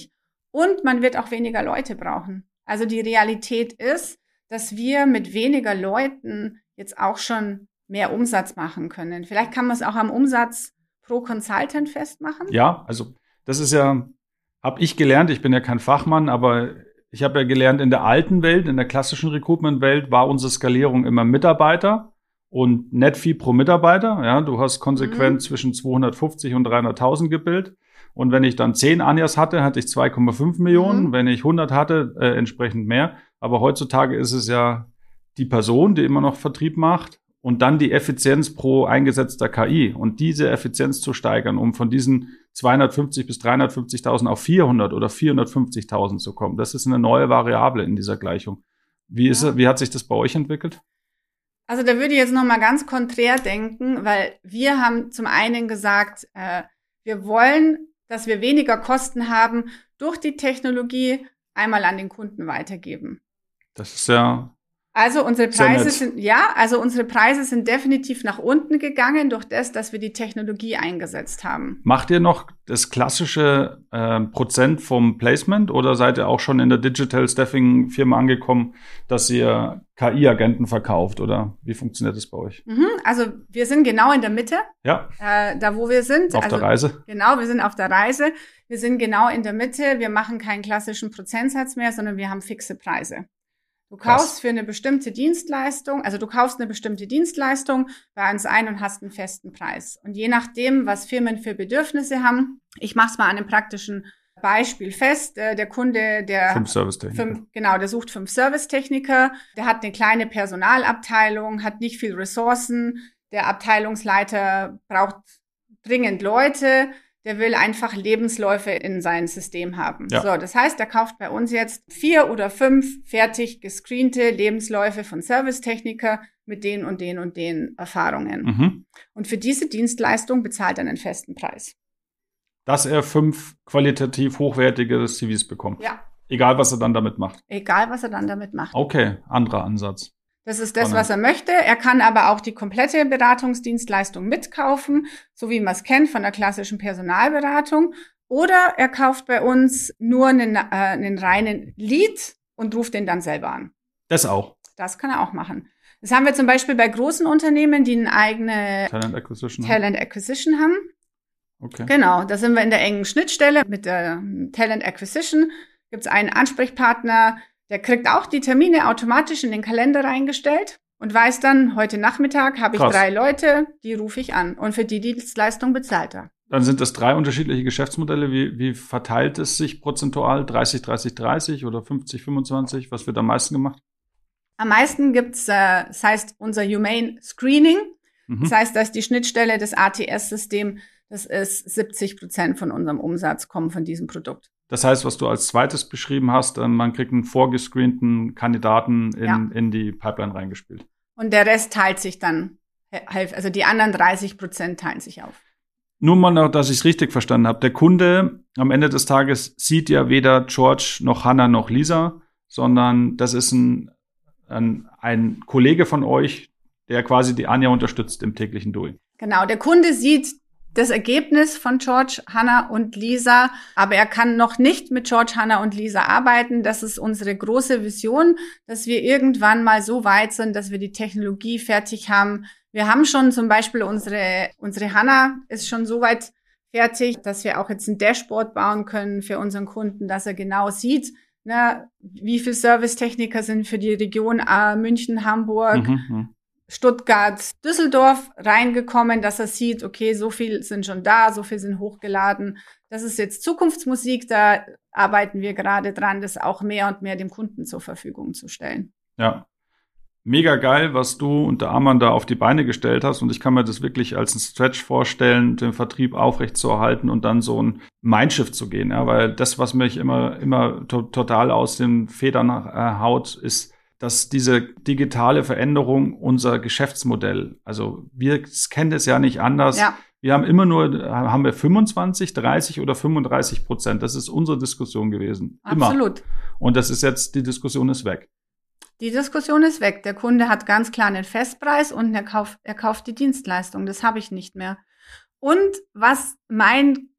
[SPEAKER 2] Und man wird auch weniger Leute brauchen. Also die Realität ist, dass wir mit weniger Leuten jetzt auch schon mehr Umsatz machen können. Vielleicht kann man es auch am Umsatz pro Consultant festmachen.
[SPEAKER 1] Ja, also das ist ja, habe ich gelernt, ich bin ja kein Fachmann, aber ich habe ja gelernt, in der alten Welt, in der klassischen Recruitment-Welt war unsere Skalierung immer Mitarbeiter und Net-Fee pro Mitarbeiter. Ja, du hast konsequent mhm. zwischen zweihundertfünfzig und dreihunderttausend gebildet. Und wenn ich dann zehn Anjas hatte, hatte ich zwei Komma fünf Millionen. Mhm. Wenn ich hundert hatte, äh, entsprechend mehr. Aber heutzutage ist es ja die Person, die immer noch Vertrieb macht und dann die Effizienz pro eingesetzter K I. Und diese Effizienz zu steigern, um von diesen zweihundertfünfzig bis dreihundertfünfzigtausend auf vierhundert oder vierhundertfünfzigtausend zu kommen. Das ist eine neue Variable in dieser Gleichung. Wie ist, ja. wie hat sich das bei euch entwickelt?
[SPEAKER 2] Also da würde ich jetzt noch mal ganz konträr denken, weil wir haben zum einen gesagt, äh, wir wollen, dass wir weniger Kosten haben, durch die Technologie einmal an den Kunden weitergeben.
[SPEAKER 1] Das ist ja
[SPEAKER 2] Also unsere Preise sind, ja, also unsere Preise sind definitiv nach unten gegangen durch das, dass wir die Technologie eingesetzt haben.
[SPEAKER 1] Macht ihr noch das klassische äh, Prozent vom Placement oder seid ihr auch schon in der Digital Staffing Firma angekommen, dass ihr K I-Agenten verkauft oder wie funktioniert das bei euch?
[SPEAKER 2] Mhm, also wir sind genau in der Mitte,
[SPEAKER 1] ja.
[SPEAKER 2] äh, da wo wir sind.
[SPEAKER 1] Auf
[SPEAKER 2] also,
[SPEAKER 1] der Reise.
[SPEAKER 2] Genau, wir sind auf der Reise. Wir sind genau in der Mitte. Wir machen keinen klassischen Prozentsatz mehr, sondern wir haben fixe Preise. Du kaufst Krass. für eine bestimmte Dienstleistung, also du kaufst eine bestimmte Dienstleistung bei uns ein und hast einen festen Preis. Und je nachdem, was Firmen für Bedürfnisse haben, ich mache es mal an einem praktischen Beispiel fest, äh, der Kunde, der
[SPEAKER 1] fünf Servicetechniker.
[SPEAKER 2] Fünf, genau, der sucht fünf Servicetechniker, der hat eine kleine Personalabteilung, hat nicht viel Ressourcen, der Abteilungsleiter braucht dringend Leute. Der will einfach Lebensläufe in sein System haben. Ja. So, das heißt, er kauft bei uns jetzt vier oder fünf fertig gescreente Lebensläufe von Servicetechniker mit den und den und den Erfahrungen. Mhm. Und für diese Dienstleistung bezahlt er einen festen Preis.
[SPEAKER 1] Dass er fünf qualitativ hochwertige C Vs bekommt.
[SPEAKER 2] Ja.
[SPEAKER 1] Egal, was er dann damit macht.
[SPEAKER 2] Egal, was er dann damit macht.
[SPEAKER 1] Okay, anderer Ansatz.
[SPEAKER 2] Das ist das, was er möchte. Er kann aber auch die komplette Beratungsdienstleistung mitkaufen, so wie man es kennt von der klassischen Personalberatung. Oder er kauft bei uns nur einen, äh, einen reinen Lead und ruft den dann selber an.
[SPEAKER 1] Das auch.
[SPEAKER 2] Das kann er auch machen. Das haben wir zum Beispiel bei großen Unternehmen, die eine eigene
[SPEAKER 1] Talent Acquisition,
[SPEAKER 2] Talent Acquisition haben.
[SPEAKER 1] Okay.
[SPEAKER 2] Genau, da sind wir in der engen Schnittstelle mit der Talent Acquisition. Gibt es einen Ansprechpartner, der kriegt auch die Termine automatisch in den Kalender reingestellt und weiß dann, heute Nachmittag habe ich Krass. drei Leute, die rufe ich an. Und für die Dienstleistung bezahlt er.
[SPEAKER 1] Dann sind das drei unterschiedliche Geschäftsmodelle. Wie, wie verteilt es sich prozentual? dreißig, dreißig, dreißig oder fünfzig, fünfundzwanzig? Was wird am meisten gemacht?
[SPEAKER 2] Am meisten gibt's, äh, das heißt unser Humane Screening. Mhm. Das heißt, dass die Schnittstelle des A T S-System, das ist siebzig Prozent von unserem Umsatz, kommen von diesem Produkt.
[SPEAKER 1] Das heißt, was du als zweites beschrieben hast, man kriegt einen vorgescreenten Kandidaten in, ja. in die Pipeline reingespielt.
[SPEAKER 2] Und der Rest teilt sich dann, also die anderen dreißig Prozent teilen sich auf.
[SPEAKER 1] Nur mal noch, dass ich es richtig verstanden habe. Der Kunde am Ende des Tages sieht ja weder George noch Hannah noch Lisa, sondern das ist ein, ein, ein Kollege von euch, der quasi die Anja unterstützt im täglichen Doing.
[SPEAKER 2] Genau, der Kunde sieht das Ergebnis von George, Hannah und Lisa, aber er kann noch nicht mit George, Hannah und Lisa arbeiten. Das ist unsere große Vision, dass wir irgendwann mal so weit sind, dass wir die Technologie fertig haben. Wir haben schon zum Beispiel unsere, unsere Hannah ist schon so weit fertig, dass wir auch jetzt ein Dashboard bauen können für unseren Kunden, dass er genau sieht, ne, wie viel Servicetechniker sind für die Region äh, München, Hamburg, mhm. Stuttgart, Düsseldorf reingekommen, dass er sieht, okay, so viel sind schon da, so viel sind hochgeladen. Das ist jetzt Zukunftsmusik, da arbeiten wir gerade dran, das auch mehr und mehr dem Kunden zur Verfügung zu stellen.
[SPEAKER 1] Ja, mega geil, was du und der Arman da auf die Beine gestellt hast. Und ich kann mir das wirklich als ein Stretch vorstellen, den Vertrieb aufrechtzuerhalten und dann so ein Mindshift zu gehen. Ja, weil das, was mich immer, immer to- total aus den Federn äh, haut, ist, dass diese digitale Veränderung unser Geschäftsmodell, also wir kennen das ja nicht anders. Ja. Wir haben immer nur, haben wir fünfundzwanzig, dreißig oder fünfunddreißig Prozent. Das ist unsere Diskussion gewesen.
[SPEAKER 2] Absolut.
[SPEAKER 1] Immer. Und das ist jetzt, die Diskussion ist weg.
[SPEAKER 2] Die Diskussion ist weg. Der Kunde hat ganz klar einen Festpreis und er kauft, er kauft die Dienstleistung. Das habe ich nicht mehr. Und was mein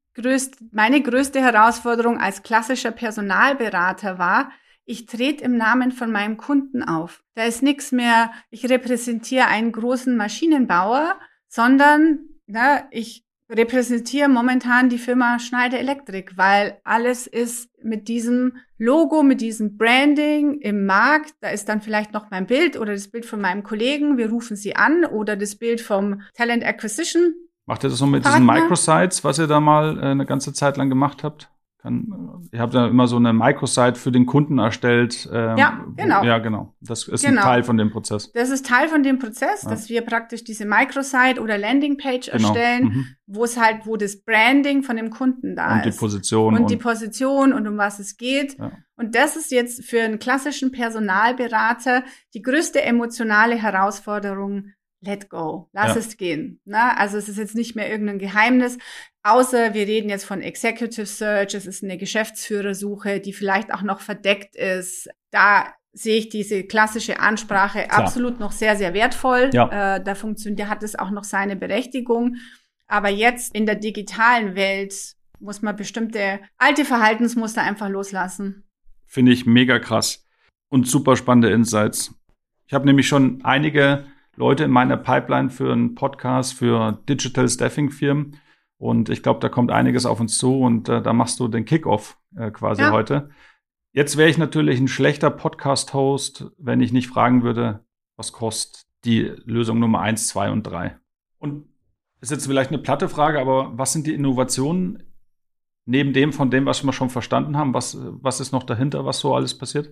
[SPEAKER 2] größt, meine größte Herausforderung als klassischer Personalberater war, ich trete im Namen von meinem Kunden auf. Da ist nichts mehr, ich repräsentiere einen großen Maschinenbauer, sondern na, ich repräsentiere momentan die Firma Schneider Electric, weil alles ist mit diesem Logo, mit diesem Branding im Markt. Da ist dann vielleicht noch mein Bild oder das Bild von meinem Kollegen, wir rufen sie an, oder das Bild vom Talent Acquisition.
[SPEAKER 1] Macht ihr das so mit
[SPEAKER 2] Partner?
[SPEAKER 1] diesen Microsites, was ihr da mal äh, eine ganze Zeit lang gemacht habt? Kann, ihr habt ja immer so eine Microsite für den Kunden erstellt. Ähm,
[SPEAKER 2] ja, genau.
[SPEAKER 1] Wo, ja, genau. Das ist
[SPEAKER 2] genau.
[SPEAKER 1] ein Teil von dem Prozess.
[SPEAKER 2] Das ist Teil von dem Prozess,
[SPEAKER 1] ja.
[SPEAKER 2] dass wir praktisch diese Microsite oder Landingpage
[SPEAKER 1] genau.
[SPEAKER 2] erstellen,
[SPEAKER 1] mhm.
[SPEAKER 2] wo es halt, wo das Branding von dem Kunden da
[SPEAKER 1] und
[SPEAKER 2] ist.
[SPEAKER 1] Die Position
[SPEAKER 2] und,
[SPEAKER 1] und
[SPEAKER 2] die Position und um was es geht.
[SPEAKER 1] Ja.
[SPEAKER 2] Und das ist jetzt für einen klassischen Personalberater die größte emotionale Herausforderung. Let go. Lass
[SPEAKER 1] ja.
[SPEAKER 2] es gehen. Na, also es ist jetzt nicht mehr irgendein Geheimnis, außer wir reden jetzt von Executive Search, es ist eine Geschäftsführersuche, die vielleicht auch noch verdeckt ist. Da sehe ich diese klassische Ansprache
[SPEAKER 1] Klar.
[SPEAKER 2] absolut noch sehr, sehr wertvoll.
[SPEAKER 1] Ja.
[SPEAKER 2] Äh, da funktioniert, da hat es auch noch seine Berechtigung. Aber jetzt in der digitalen Welt muss man bestimmte alte Verhaltensmuster einfach loslassen.
[SPEAKER 1] Finde ich mega krass und super spannende Insights. Ich habe nämlich schon einige Leute in meiner Pipeline für einen Podcast für Digital Staffing Firmen. Und ich glaube, da kommt einiges auf uns zu und äh, da machst du den Kickoff äh, quasi ja. heute. Jetzt wäre ich natürlich ein schlechter Podcast-Host, wenn ich nicht fragen würde, was kostet die Lösung Nummer eins, zwei und drei. Und ist jetzt vielleicht eine platte Frage, aber was sind die Innovationen neben dem, von dem, was wir schon verstanden haben? Was, was ist noch dahinter, was so alles passiert?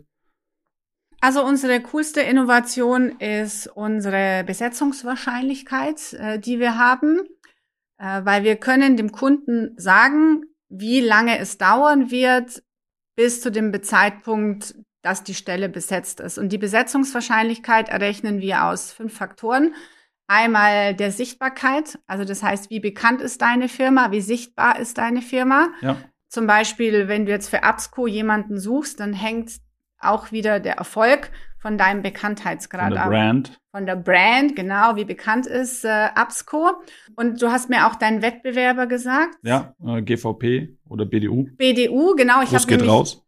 [SPEAKER 2] Also unsere coolste Innovation ist unsere Besetzungswahrscheinlichkeit, äh, die wir haben, äh, weil wir können dem Kunden sagen, wie lange es dauern wird bis zu dem Zeitpunkt, dass die Stelle besetzt ist. Und die Besetzungswahrscheinlichkeit errechnen wir aus fünf Faktoren. Einmal der Sichtbarkeit, also das heißt, wie bekannt ist deine Firma, wie sichtbar ist deine Firma.
[SPEAKER 1] Ja.
[SPEAKER 2] Zum Beispiel, wenn du jetzt für Absco jemanden suchst, dann hängt auch wieder der Erfolg von deinem Bekanntheitsgrad ab.
[SPEAKER 1] Von der Brand.
[SPEAKER 2] Von der Brand, genau, wie bekannt ist äh, Absco. Und du hast mir auch deinen Wettbewerber gesagt.
[SPEAKER 1] Ja, äh, G V P oder B D U.
[SPEAKER 2] B D U, genau. Ich
[SPEAKER 1] Gruß geht
[SPEAKER 2] nämlich,
[SPEAKER 1] raus.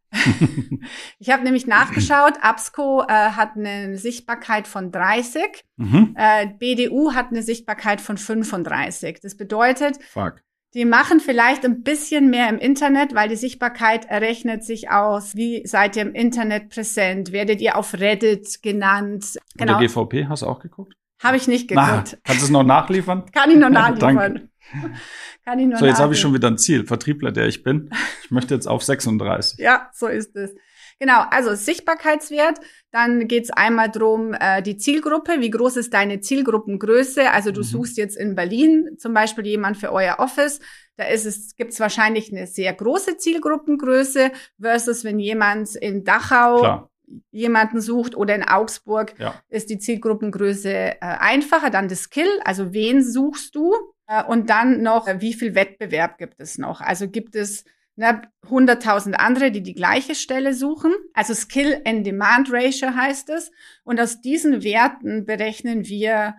[SPEAKER 2] Ich habe nämlich nachgeschaut, Absco äh, hat eine Sichtbarkeit von dreißig,
[SPEAKER 1] mhm.
[SPEAKER 2] äh, B D U hat eine Sichtbarkeit von fünfunddreißig. Das bedeutet,
[SPEAKER 1] Fuck.
[SPEAKER 2] Die machen vielleicht ein bisschen mehr im Internet, weil die Sichtbarkeit errechnet sich aus, wie seid ihr im Internet präsent, werdet ihr auf Reddit genannt.
[SPEAKER 1] Genau. Und der G V P, hast du auch geguckt?
[SPEAKER 2] Habe ich nicht geguckt.
[SPEAKER 1] Na, kannst du es noch nachliefern?
[SPEAKER 2] Kann ich noch nachliefern. Kann ich noch
[SPEAKER 1] so, jetzt habe ich
[SPEAKER 2] nachliefern.
[SPEAKER 1] schon wieder ein Ziel, Vertriebler, der ich bin. Ich möchte jetzt auf sechsunddreißig.
[SPEAKER 2] Ja, so ist es. Genau, also Sichtbarkeitswert, dann geht's einmal drum, äh, die Zielgruppe, wie groß ist deine Zielgruppengröße, also du mhm. suchst jetzt in Berlin zum Beispiel jemand für euer Office, da ist es, gibt's wahrscheinlich eine sehr große Zielgruppengröße versus wenn jemand in Dachau Klar. jemanden sucht oder in Augsburg, ja. ist die Zielgruppengröße äh, einfacher, dann das Skill, also wen suchst du äh, und dann noch, äh, wie viel Wettbewerb gibt es noch, also gibt es hunderttausend andere, die die gleiche Stelle suchen. Also Skill-and-Demand-Ratio heißt es. Und aus diesen Werten berechnen wir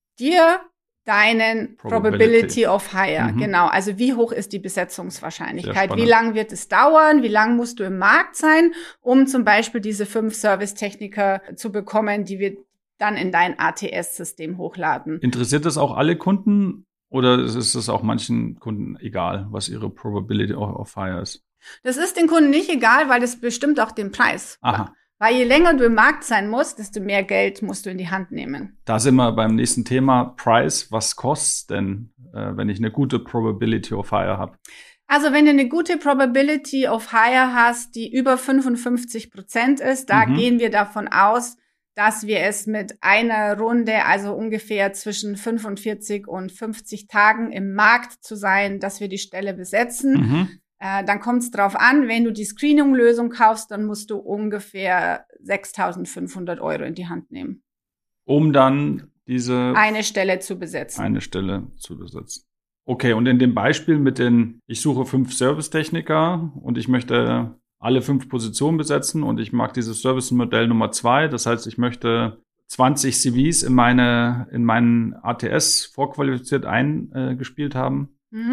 [SPEAKER 2] dir deinen Probability, Probability of Hire. Mhm. Genau, also wie hoch ist die Besetzungswahrscheinlichkeit? Wie lang wird es dauern? Wie lang musst du im Markt sein, um zum Beispiel diese fünf Servicetechniker zu bekommen, die wir dann in dein A T S-System hochladen?
[SPEAKER 1] Interessiert das auch alle Kunden? Oder ist es auch manchen Kunden egal, was ihre Probability of Hire ist?
[SPEAKER 2] Das ist den Kunden nicht egal, weil das bestimmt auch den Preis.
[SPEAKER 1] Aha.
[SPEAKER 2] Weil je länger du im Markt sein musst, desto mehr Geld musst du in die Hand nehmen.
[SPEAKER 1] Da sind wir beim nächsten Thema, Preis. Was kostet denn, äh, wenn ich eine gute Probability of Hire habe?
[SPEAKER 2] Also wenn du eine gute Probability of Hire hast, die über fünfundfünfzig Prozent ist, da mhm. gehen wir davon aus, dass wir es mit einer Runde, also ungefähr zwischen fünfundvierzig und fünfzig Tagen im Markt zu sein, dass wir die Stelle besetzen. Mhm. Äh, dann kommt es drauf an, wenn du die Screening-Lösung kaufst, dann musst du ungefähr sechstausendfünfhundert Euro in die Hand nehmen.
[SPEAKER 1] Um dann diese
[SPEAKER 2] eine Stelle zu besetzen.
[SPEAKER 1] Eine Stelle zu besetzen. Okay, und in dem Beispiel mit den, ich suche fünf Servicetechniker und ich möchte alle fünf Positionen besetzen und ich mag dieses Service-Modell Nummer zwei. Das heißt, ich möchte zwanzig C Vs in meine, in meinen A T S vorqualifiziert eingespielt haben. Mhm.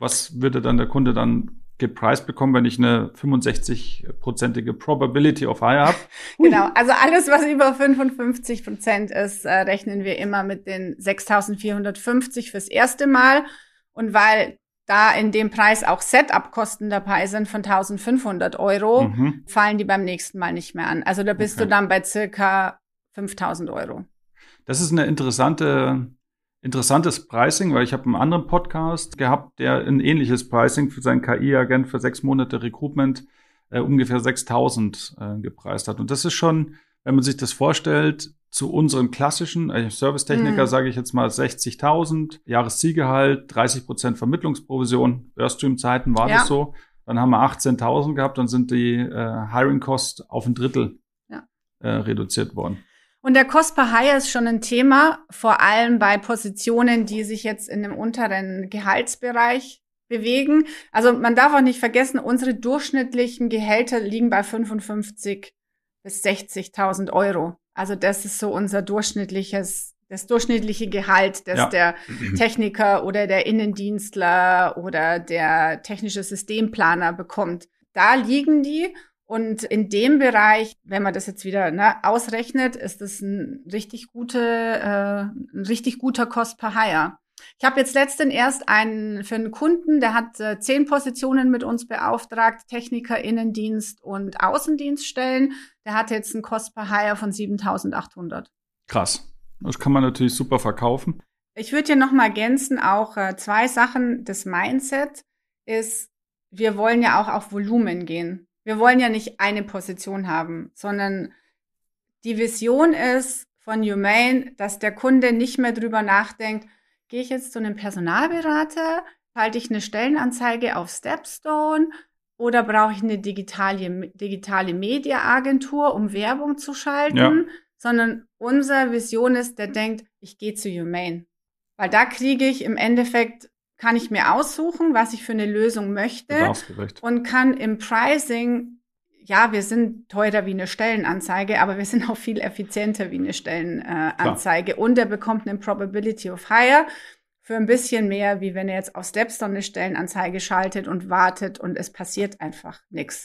[SPEAKER 1] Was würde dann der Kunde dann gepreist bekommen, wenn ich eine fünfundsechzig-prozentige Probability of Hire habe?
[SPEAKER 2] Genau, also alles, was über fünfundfünfzig Prozent ist, äh, rechnen wir immer mit den sechstausendvierhundertfünfzig fürs erste Mal. Und weil da in dem Preis auch Setup-Kosten dabei sind von eintausendfünfhundert Euro, mhm. fallen die beim nächsten Mal nicht mehr an. Also da bist okay. du dann bei circa fünftausend Euro.
[SPEAKER 1] Das ist eine interessante, interessantes Pricing, weil ich habe einen anderen Podcast gehabt, der ein ähnliches Pricing für seinen K I-Agent für sechs Monate Recruitment äh, ungefähr sechstausend äh, gepreist hat. Und das ist schon, wenn man sich das vorstellt, zu unseren klassischen, äh, Servicetechniker, mhm. sage ich jetzt mal sechzigtausend, Jahreszielgehalt, dreißig Prozent Vermittlungsprovision, Burstream-Zeiten war ja. das so. Dann haben wir achtzehntausend gehabt, dann sind die äh, Hiring-Cost auf ein Drittel ja. äh, reduziert worden.
[SPEAKER 2] Und der Cost per Hire ist schon ein Thema, vor allem bei Positionen, die sich jetzt in einem unteren Gehaltsbereich bewegen. Also man darf auch nicht vergessen, unsere durchschnittlichen Gehälter liegen bei fünfundfünfzig bis sechzigtausend Euro. Also das ist so unser durchschnittliches, das durchschnittliche Gehalt, das ja. der Techniker oder der Innendienstler oder der technische Systemplaner bekommt. Da liegen die. Und in dem Bereich, wenn man das jetzt wieder ne, ausrechnet, ist das ein richtig gute, äh, ein richtig guter Cost per Hire. Ich habe jetzt letztens erst einen für einen Kunden, der hat äh, zehn Positionen mit uns beauftragt, Techniker, Innendienst und Außendienststellen. Der hatte jetzt einen Cost per Hire von siebentausendachthundert.
[SPEAKER 1] Krass. Das kann man natürlich super verkaufen.
[SPEAKER 2] Ich würde hier noch mal ergänzen, auch äh, zwei Sachen. Das Mindset ist, wir wollen ja auch auf Volumen gehen. Wir wollen ja nicht eine Position haben, sondern die Vision ist von Humane, dass der Kunde nicht mehr drüber nachdenkt, gehe ich jetzt zu einem Personalberater, schalte ich eine Stellenanzeige auf Stepstone oder brauche ich eine digitale, digitale Media-Agentur, um Werbung zu schalten, ja. sondern unsere Vision ist, der denkt, ich gehe zu Humane. Weil da kriege ich im Endeffekt kann ich mir aussuchen, was ich für eine Lösung möchte und kann im Pricing, ja, wir sind teurer wie eine Stellenanzeige, aber wir sind auch viel effizienter wie eine Stellenanzeige. Äh, und er bekommt eine Probability of Hire für ein bisschen mehr, wie wenn er jetzt auf Stepstone eine Stellenanzeige schaltet und wartet und es passiert einfach nichts.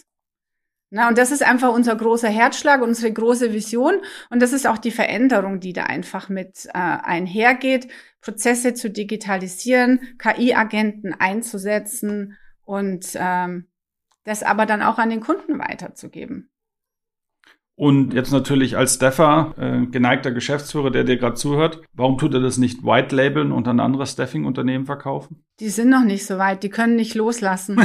[SPEAKER 2] Na, und das ist einfach unser großer Herzschlag, unsere große Vision. Und das ist auch die Veränderung, die da einfach mit äh, einhergeht, Prozesse zu digitalisieren, K I-Agenten einzusetzen und ähm, das aber dann auch an den Kunden weiterzugeben.
[SPEAKER 1] Und jetzt natürlich als Staffer, äh, geneigter Geschäftsführer, der dir gerade zuhört, warum tut er das nicht white labeln und an andere Staffing-Unternehmen verkaufen?
[SPEAKER 2] Die sind noch nicht so weit, die können nicht loslassen.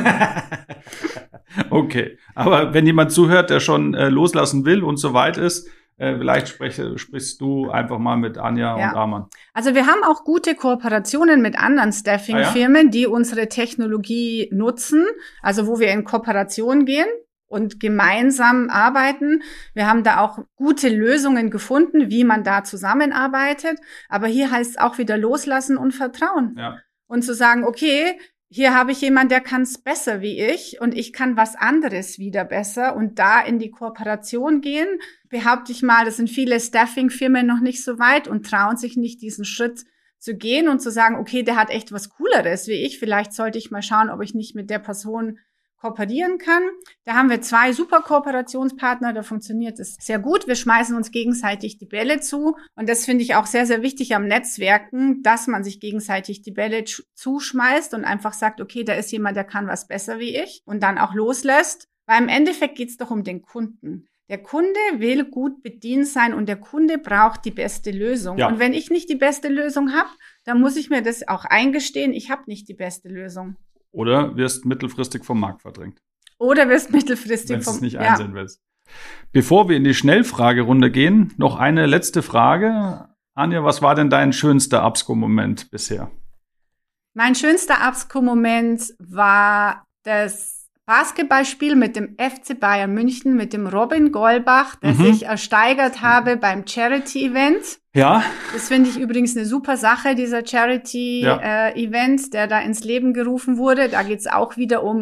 [SPEAKER 1] Okay, aber wenn jemand zuhört, der schon äh, loslassen will und so weit ist, äh, vielleicht spreche, sprichst du einfach mal mit Anja ja. und Arman.
[SPEAKER 2] Also wir haben auch gute Kooperationen mit anderen Staffing-Firmen, ah, ja? die unsere Technologie nutzen, also wo wir in Kooperation gehen und gemeinsam arbeiten. Wir haben da auch gute Lösungen gefunden, wie man da zusammenarbeitet. Aber hier heißt es auch wieder loslassen und vertrauen. Ja. Und zu sagen, okay, hier habe ich jemanden, der kann es besser wie ich und ich kann was anderes wieder besser und da in die Kooperation gehen. Behaupte ich mal, das sind viele Staffing-Firmen noch nicht so weit und trauen sich nicht, diesen Schritt zu gehen und zu sagen, okay, der hat echt was Cooleres wie ich. Vielleicht sollte ich mal schauen, ob ich nicht mit der Person kooperieren kann. Da haben wir zwei super Kooperationspartner, da funktioniert es sehr gut. Wir schmeißen uns gegenseitig die Bälle zu und das finde ich auch sehr, sehr wichtig am Netzwerken, dass man sich gegenseitig die Bälle zuschmeißt und einfach sagt, okay, da ist jemand, der kann was besser wie ich und dann auch loslässt, weil im Endeffekt geht es doch um den Kunden. Der Kunde will gut bedient sein und der Kunde braucht die beste Lösung. Ja. Und wenn ich nicht die beste Lösung habe, dann muss ich mir das auch eingestehen, ich habe nicht die beste Lösung.
[SPEAKER 1] Oder wirst mittelfristig vom Markt verdrängt.
[SPEAKER 2] Oder wirst mittelfristig
[SPEAKER 1] vom
[SPEAKER 2] Markt
[SPEAKER 1] verdrängt. Wenn du es nicht einsehen ja. willst. Bevor wir in die Schnellfragerunde gehen, noch eine letzte Frage. Anja, was war denn dein schönster Absco-Moment bisher?
[SPEAKER 2] Mein schönster Absco-Moment war das Basketballspiel mit dem F C Bayern München, mit dem Robin Golbach, der mhm. sich ersteigert habe beim Charity-Event.
[SPEAKER 1] Ja.
[SPEAKER 2] Das finde ich übrigens eine super Sache, dieser Charity-Event, ja. äh, der da ins Leben gerufen wurde. Da geht es auch wieder um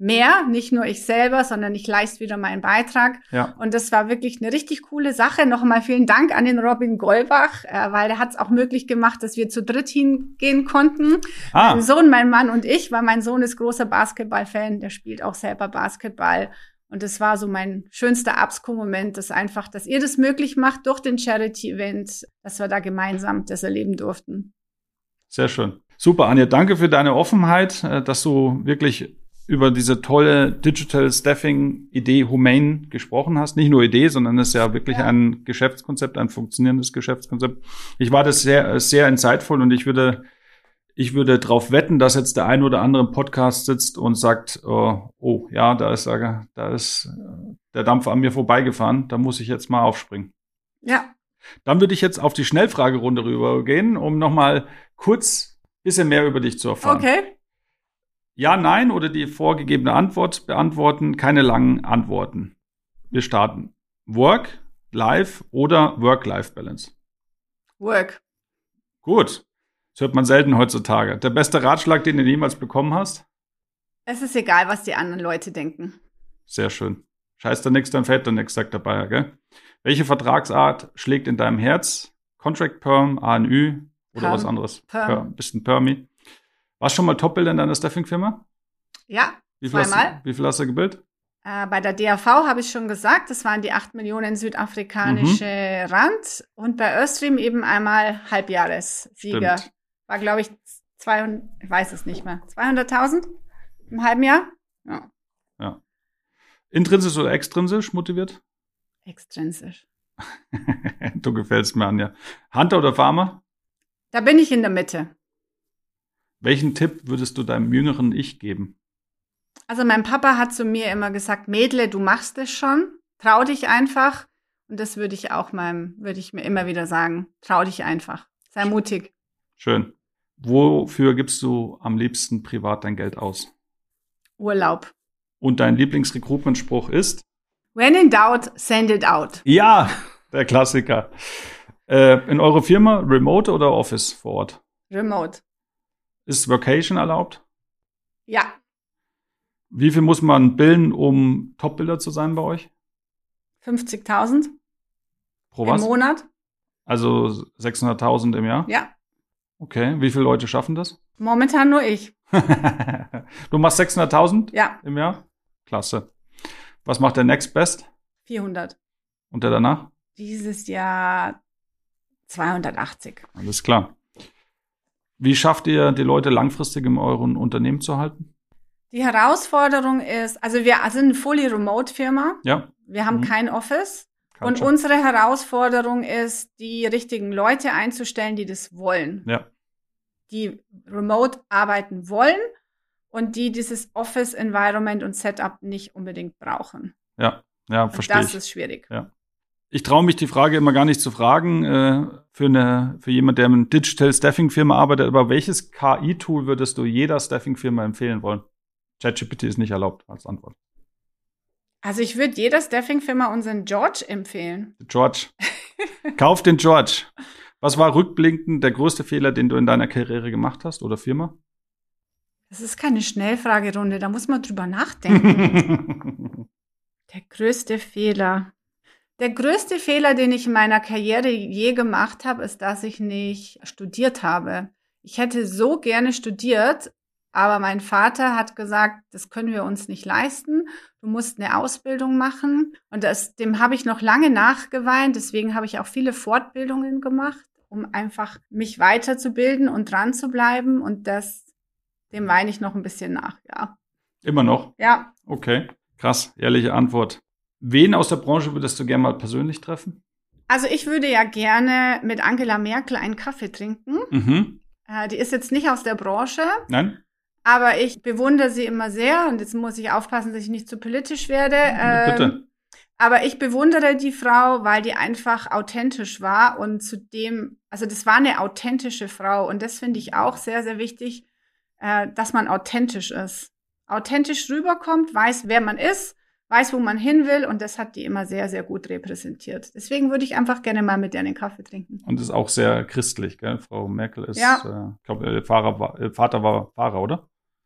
[SPEAKER 2] mehr, nicht nur ich selber, sondern ich leiste wieder meinen Beitrag.
[SPEAKER 1] Ja.
[SPEAKER 2] Und das war wirklich eine richtig coole Sache. Nochmal vielen Dank an den Robin Golbach, äh, weil der hat es auch möglich gemacht, dass wir zu dritt hingehen konnten.
[SPEAKER 1] Ah.
[SPEAKER 2] Mein Sohn, mein Mann und ich, weil mein Sohn ist großer Basketball-Fan, der spielt auch selber Basketball. Und das war so mein schönster Absco-Moment, dass einfach, dass ihr das möglich macht durch den Charity-Event, dass wir da gemeinsam das erleben durften.
[SPEAKER 1] Sehr schön. Super, Anja, danke für deine Offenheit, dass du wirklich über diese tolle Digital Staffing-Idee Humane gesprochen hast. Nicht nur Idee, sondern es ist ja wirklich ja. ein Geschäftskonzept, ein funktionierendes Geschäftskonzept. Ich war das sehr, sehr insightful und ich würde, ich würde darauf wetten, dass jetzt der ein oder andere im Podcast sitzt und sagt, oh, oh ja, da ist, da ist der Dampfer an mir vorbeigefahren, da muss ich jetzt mal aufspringen.
[SPEAKER 2] Ja.
[SPEAKER 1] Dann würde ich jetzt auf die Schnellfragerunde rübergehen, um nochmal kurz ein bisschen mehr über dich zu erfahren.
[SPEAKER 2] Okay.
[SPEAKER 1] Ja, nein oder die vorgegebene Antwort beantworten, keine langen Antworten. Wir starten. Work, Life oder Work-Life-Balance?
[SPEAKER 2] Work.
[SPEAKER 1] Gut. Das hört man selten heutzutage. Der beste Ratschlag, den du jemals bekommen hast?
[SPEAKER 2] Es ist egal, was die anderen Leute denken.
[SPEAKER 1] Sehr schön. Scheiß da nix, dann fällt da nix, sagt der Bayer, gell? Welche Vertragsart schlägt in deinem Herz? Contract Perm, A N Ü oder
[SPEAKER 2] Perm.
[SPEAKER 1] was anderes?
[SPEAKER 2] Perm.
[SPEAKER 1] Per, bisschen Permi. Warst du schon mal Topbilder in deiner Staffing-Firma?
[SPEAKER 2] Ja,
[SPEAKER 1] wie viel
[SPEAKER 2] zweimal.
[SPEAKER 1] Hast du, wie viel hast du gebildet?
[SPEAKER 2] Äh, bei der D A V habe ich schon gesagt, das waren die acht Millionen südafrikanische mhm. Rand. Und bei Östream eben einmal Halbjahressieger.
[SPEAKER 1] Stimmt.
[SPEAKER 2] War, glaube ich, zweihundert, ich weiß es nicht mehr, zweihunderttausend im halben Jahr? Ja.
[SPEAKER 1] Ja. Intrinsisch oder extrinsisch motiviert?
[SPEAKER 2] Extrinsisch.
[SPEAKER 1] Du gefällst mir, Anja. Hunter oder Farmer?
[SPEAKER 2] Da bin ich in der Mitte.
[SPEAKER 1] Welchen Tipp würdest du deinem jüngeren Ich geben?
[SPEAKER 2] Also mein Papa hat zu mir immer gesagt, Mädle, du machst es schon, trau dich einfach. Und das würde ich auch meinem, würde ich mir immer wieder sagen, trau dich einfach, sei mutig.
[SPEAKER 1] Schön. Wofür gibst du am liebsten privat dein Geld aus?
[SPEAKER 2] Urlaub.
[SPEAKER 1] Und dein Lieblingsrecruitment-Spruch ist?
[SPEAKER 2] When in doubt, send it out.
[SPEAKER 1] Ja, der Klassiker. Äh, in eurer Firma Remote oder Office vor Ort?
[SPEAKER 2] Remote.
[SPEAKER 1] Ist Vacation erlaubt?
[SPEAKER 2] Ja.
[SPEAKER 1] Wie viel muss man bilden, um Top-Bilder zu sein bei euch?
[SPEAKER 2] fünfzigtausend.
[SPEAKER 1] Pro was?
[SPEAKER 2] Im Monat.
[SPEAKER 1] Also sechshunderttausend im Jahr?
[SPEAKER 2] Ja.
[SPEAKER 1] Okay, wie viele Leute schaffen das?
[SPEAKER 2] Momentan nur ich.
[SPEAKER 1] Du machst sechshunderttausend
[SPEAKER 2] ja.
[SPEAKER 1] im Jahr? Klasse. Was macht der Next Best?
[SPEAKER 2] vierhundert.
[SPEAKER 1] Und der danach?
[SPEAKER 2] Dieses Jahr zweihundertachtzig.
[SPEAKER 1] Alles klar. Wie schafft ihr, die Leute langfristig in euren Unternehmen zu halten?
[SPEAKER 2] Die Herausforderung ist, also wir sind eine fully remote Firma.
[SPEAKER 1] Ja.
[SPEAKER 2] Wir haben
[SPEAKER 1] mhm.
[SPEAKER 2] kein Office.
[SPEAKER 1] Culture.
[SPEAKER 2] Und unsere Herausforderung ist, die richtigen Leute einzustellen, die das wollen.
[SPEAKER 1] Ja.
[SPEAKER 2] Die remote arbeiten wollen und die dieses Office-Environment und Setup nicht unbedingt brauchen.
[SPEAKER 1] Ja, ja, verstehe ich.
[SPEAKER 2] Das ist schwierig.
[SPEAKER 1] Ja. Ich traue mich die Frage immer gar nicht zu fragen, äh, für eine, für jemand, der in einer Digital Staffing Firma arbeitet, aber welches K I-Tool würdest du jeder Staffing Firma empfehlen wollen? ChatGPT ist nicht erlaubt als Antwort.
[SPEAKER 2] Also ich würde jeder Staffing-Firma unseren George empfehlen.
[SPEAKER 1] George. Kauf den George. Was war rückblickend der größte Fehler, den du in deiner Karriere gemacht hast oder Firma?
[SPEAKER 2] Das ist keine Schnellfragerunde, da muss man drüber nachdenken. Der größte Fehler. Der größte Fehler, den ich in meiner Karriere je gemacht habe, ist, dass ich nicht studiert habe. Ich hätte so gerne studiert, aber mein Vater hat gesagt, das können wir uns nicht leisten. Du musst eine Ausbildung machen. Und das, dem habe ich noch lange nachgeweint. Deswegen habe ich auch viele Fortbildungen gemacht, um einfach mich weiterzubilden und dran zu bleiben. Und das, dem weine ich noch ein bisschen nach, ja.
[SPEAKER 1] Immer noch?
[SPEAKER 2] Ja.
[SPEAKER 1] Okay, krass, ehrliche Antwort. Wen aus der Branche würdest du gerne mal persönlich treffen?
[SPEAKER 2] Also ich würde ja gerne mit Angela Merkel einen Kaffee trinken.
[SPEAKER 1] Mhm.
[SPEAKER 2] Äh, die ist jetzt nicht aus der Branche.
[SPEAKER 1] Nein?
[SPEAKER 2] Aber ich bewundere sie immer sehr und jetzt muss ich aufpassen, dass ich nicht zu politisch werde. Ähm,
[SPEAKER 1] Bitte.
[SPEAKER 2] Aber ich bewundere die Frau, weil die einfach authentisch war und zudem, also das war eine authentische Frau und das finde ich auch sehr, sehr wichtig, äh, dass man authentisch ist. Authentisch rüberkommt, weiß, wer man ist, weiß, wo man hin will und das hat die immer sehr, sehr gut repräsentiert. Deswegen würde ich einfach gerne mal mit der einen Kaffee trinken.
[SPEAKER 1] Und ist auch sehr christlich, gell? Frau Merkel ist,
[SPEAKER 2] ja.
[SPEAKER 1] äh, ich glaube, ihr Vater war, ihr Vater war Pfarrer, oder?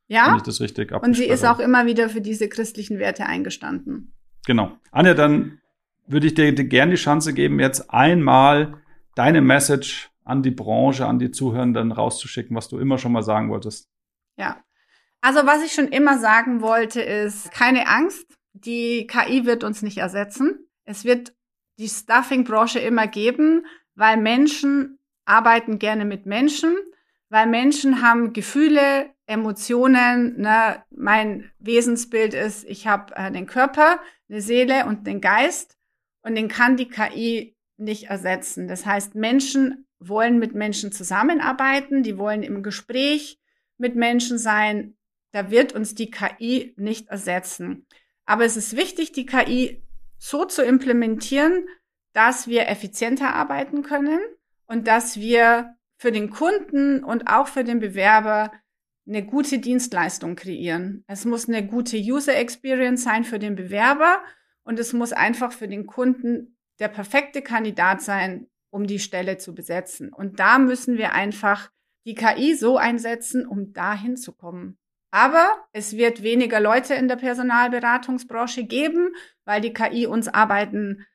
[SPEAKER 2] Ja,
[SPEAKER 1] wenn ich das richtig
[SPEAKER 2] und sie ist
[SPEAKER 1] habe.
[SPEAKER 2] auch immer wieder für diese christlichen Werte eingestanden.
[SPEAKER 1] Genau. Anja, dann würde ich dir, dir gerne die Chance geben, jetzt einmal deine Message an die Branche, an die Zuhörenden rauszuschicken, was du immer schon mal sagen wolltest.
[SPEAKER 2] Ja, also was ich schon immer sagen wollte, ist, keine Angst, die K I wird uns nicht ersetzen. Es wird die Staffing-Branche immer geben, weil Menschen arbeiten gerne mit Menschen, weil Menschen haben Gefühle, Emotionen. Ne? Mein Wesensbild ist, ich habe äh, den Körper, eine Seele und den Geist und den kann die K I nicht ersetzen. Das heißt, Menschen wollen mit Menschen zusammenarbeiten, die wollen im Gespräch mit Menschen sein. Da wird uns die K I nicht ersetzen. Aber es ist wichtig, die K I so zu implementieren, dass wir effizienter arbeiten können und dass wir für den Kunden und auch für den Bewerber eine gute Dienstleistung kreieren. Es muss eine gute User Experience sein für den Bewerber und es muss einfach für den Kunden der perfekte Kandidat sein, um die Stelle zu besetzen. Und da müssen wir einfach die K I so einsetzen, um dahin zu kommen. Aber es wird weniger Leute in der Personalberatungsbranche geben, weil die K I uns Arbeiten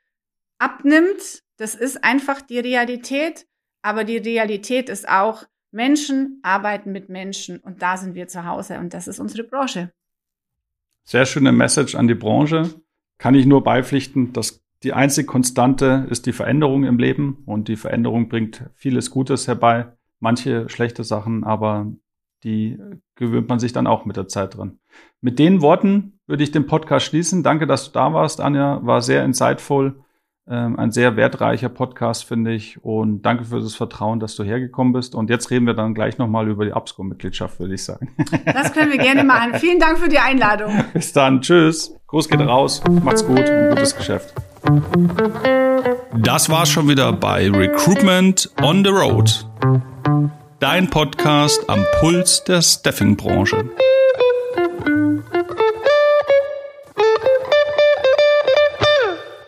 [SPEAKER 2] abnimmt. Das ist einfach die Realität. Aber die Realität ist auch, Menschen arbeiten mit Menschen und da sind wir zu Hause und das ist unsere Branche.
[SPEAKER 1] Sehr schöne Message an die Branche. Kann ich nur beipflichten, dass die einzige Konstante ist die Veränderung im Leben und die Veränderung bringt vieles Gutes herbei, manche schlechte Sachen, aber die gewöhnt man sich dann auch mit der Zeit dran. Mit den Worten würde ich den Podcast schließen. Danke, dass du da warst, Anja. War sehr insightful. Ähm, ein sehr wertreicher Podcast, finde ich. Und danke für das Vertrauen, dass du hergekommen bist. Und jetzt reden wir dann gleich nochmal über die Absco-Mitgliedschaft, würde ich sagen.
[SPEAKER 2] Das können wir gerne machen. Vielen Dank für die Einladung.
[SPEAKER 1] Bis dann. Tschüss. Gruß geht raus. Macht's gut und gutes Geschäft. Das war's schon wieder bei Recruitment on the Road. Dein Podcast am Puls der Staffing-Branche.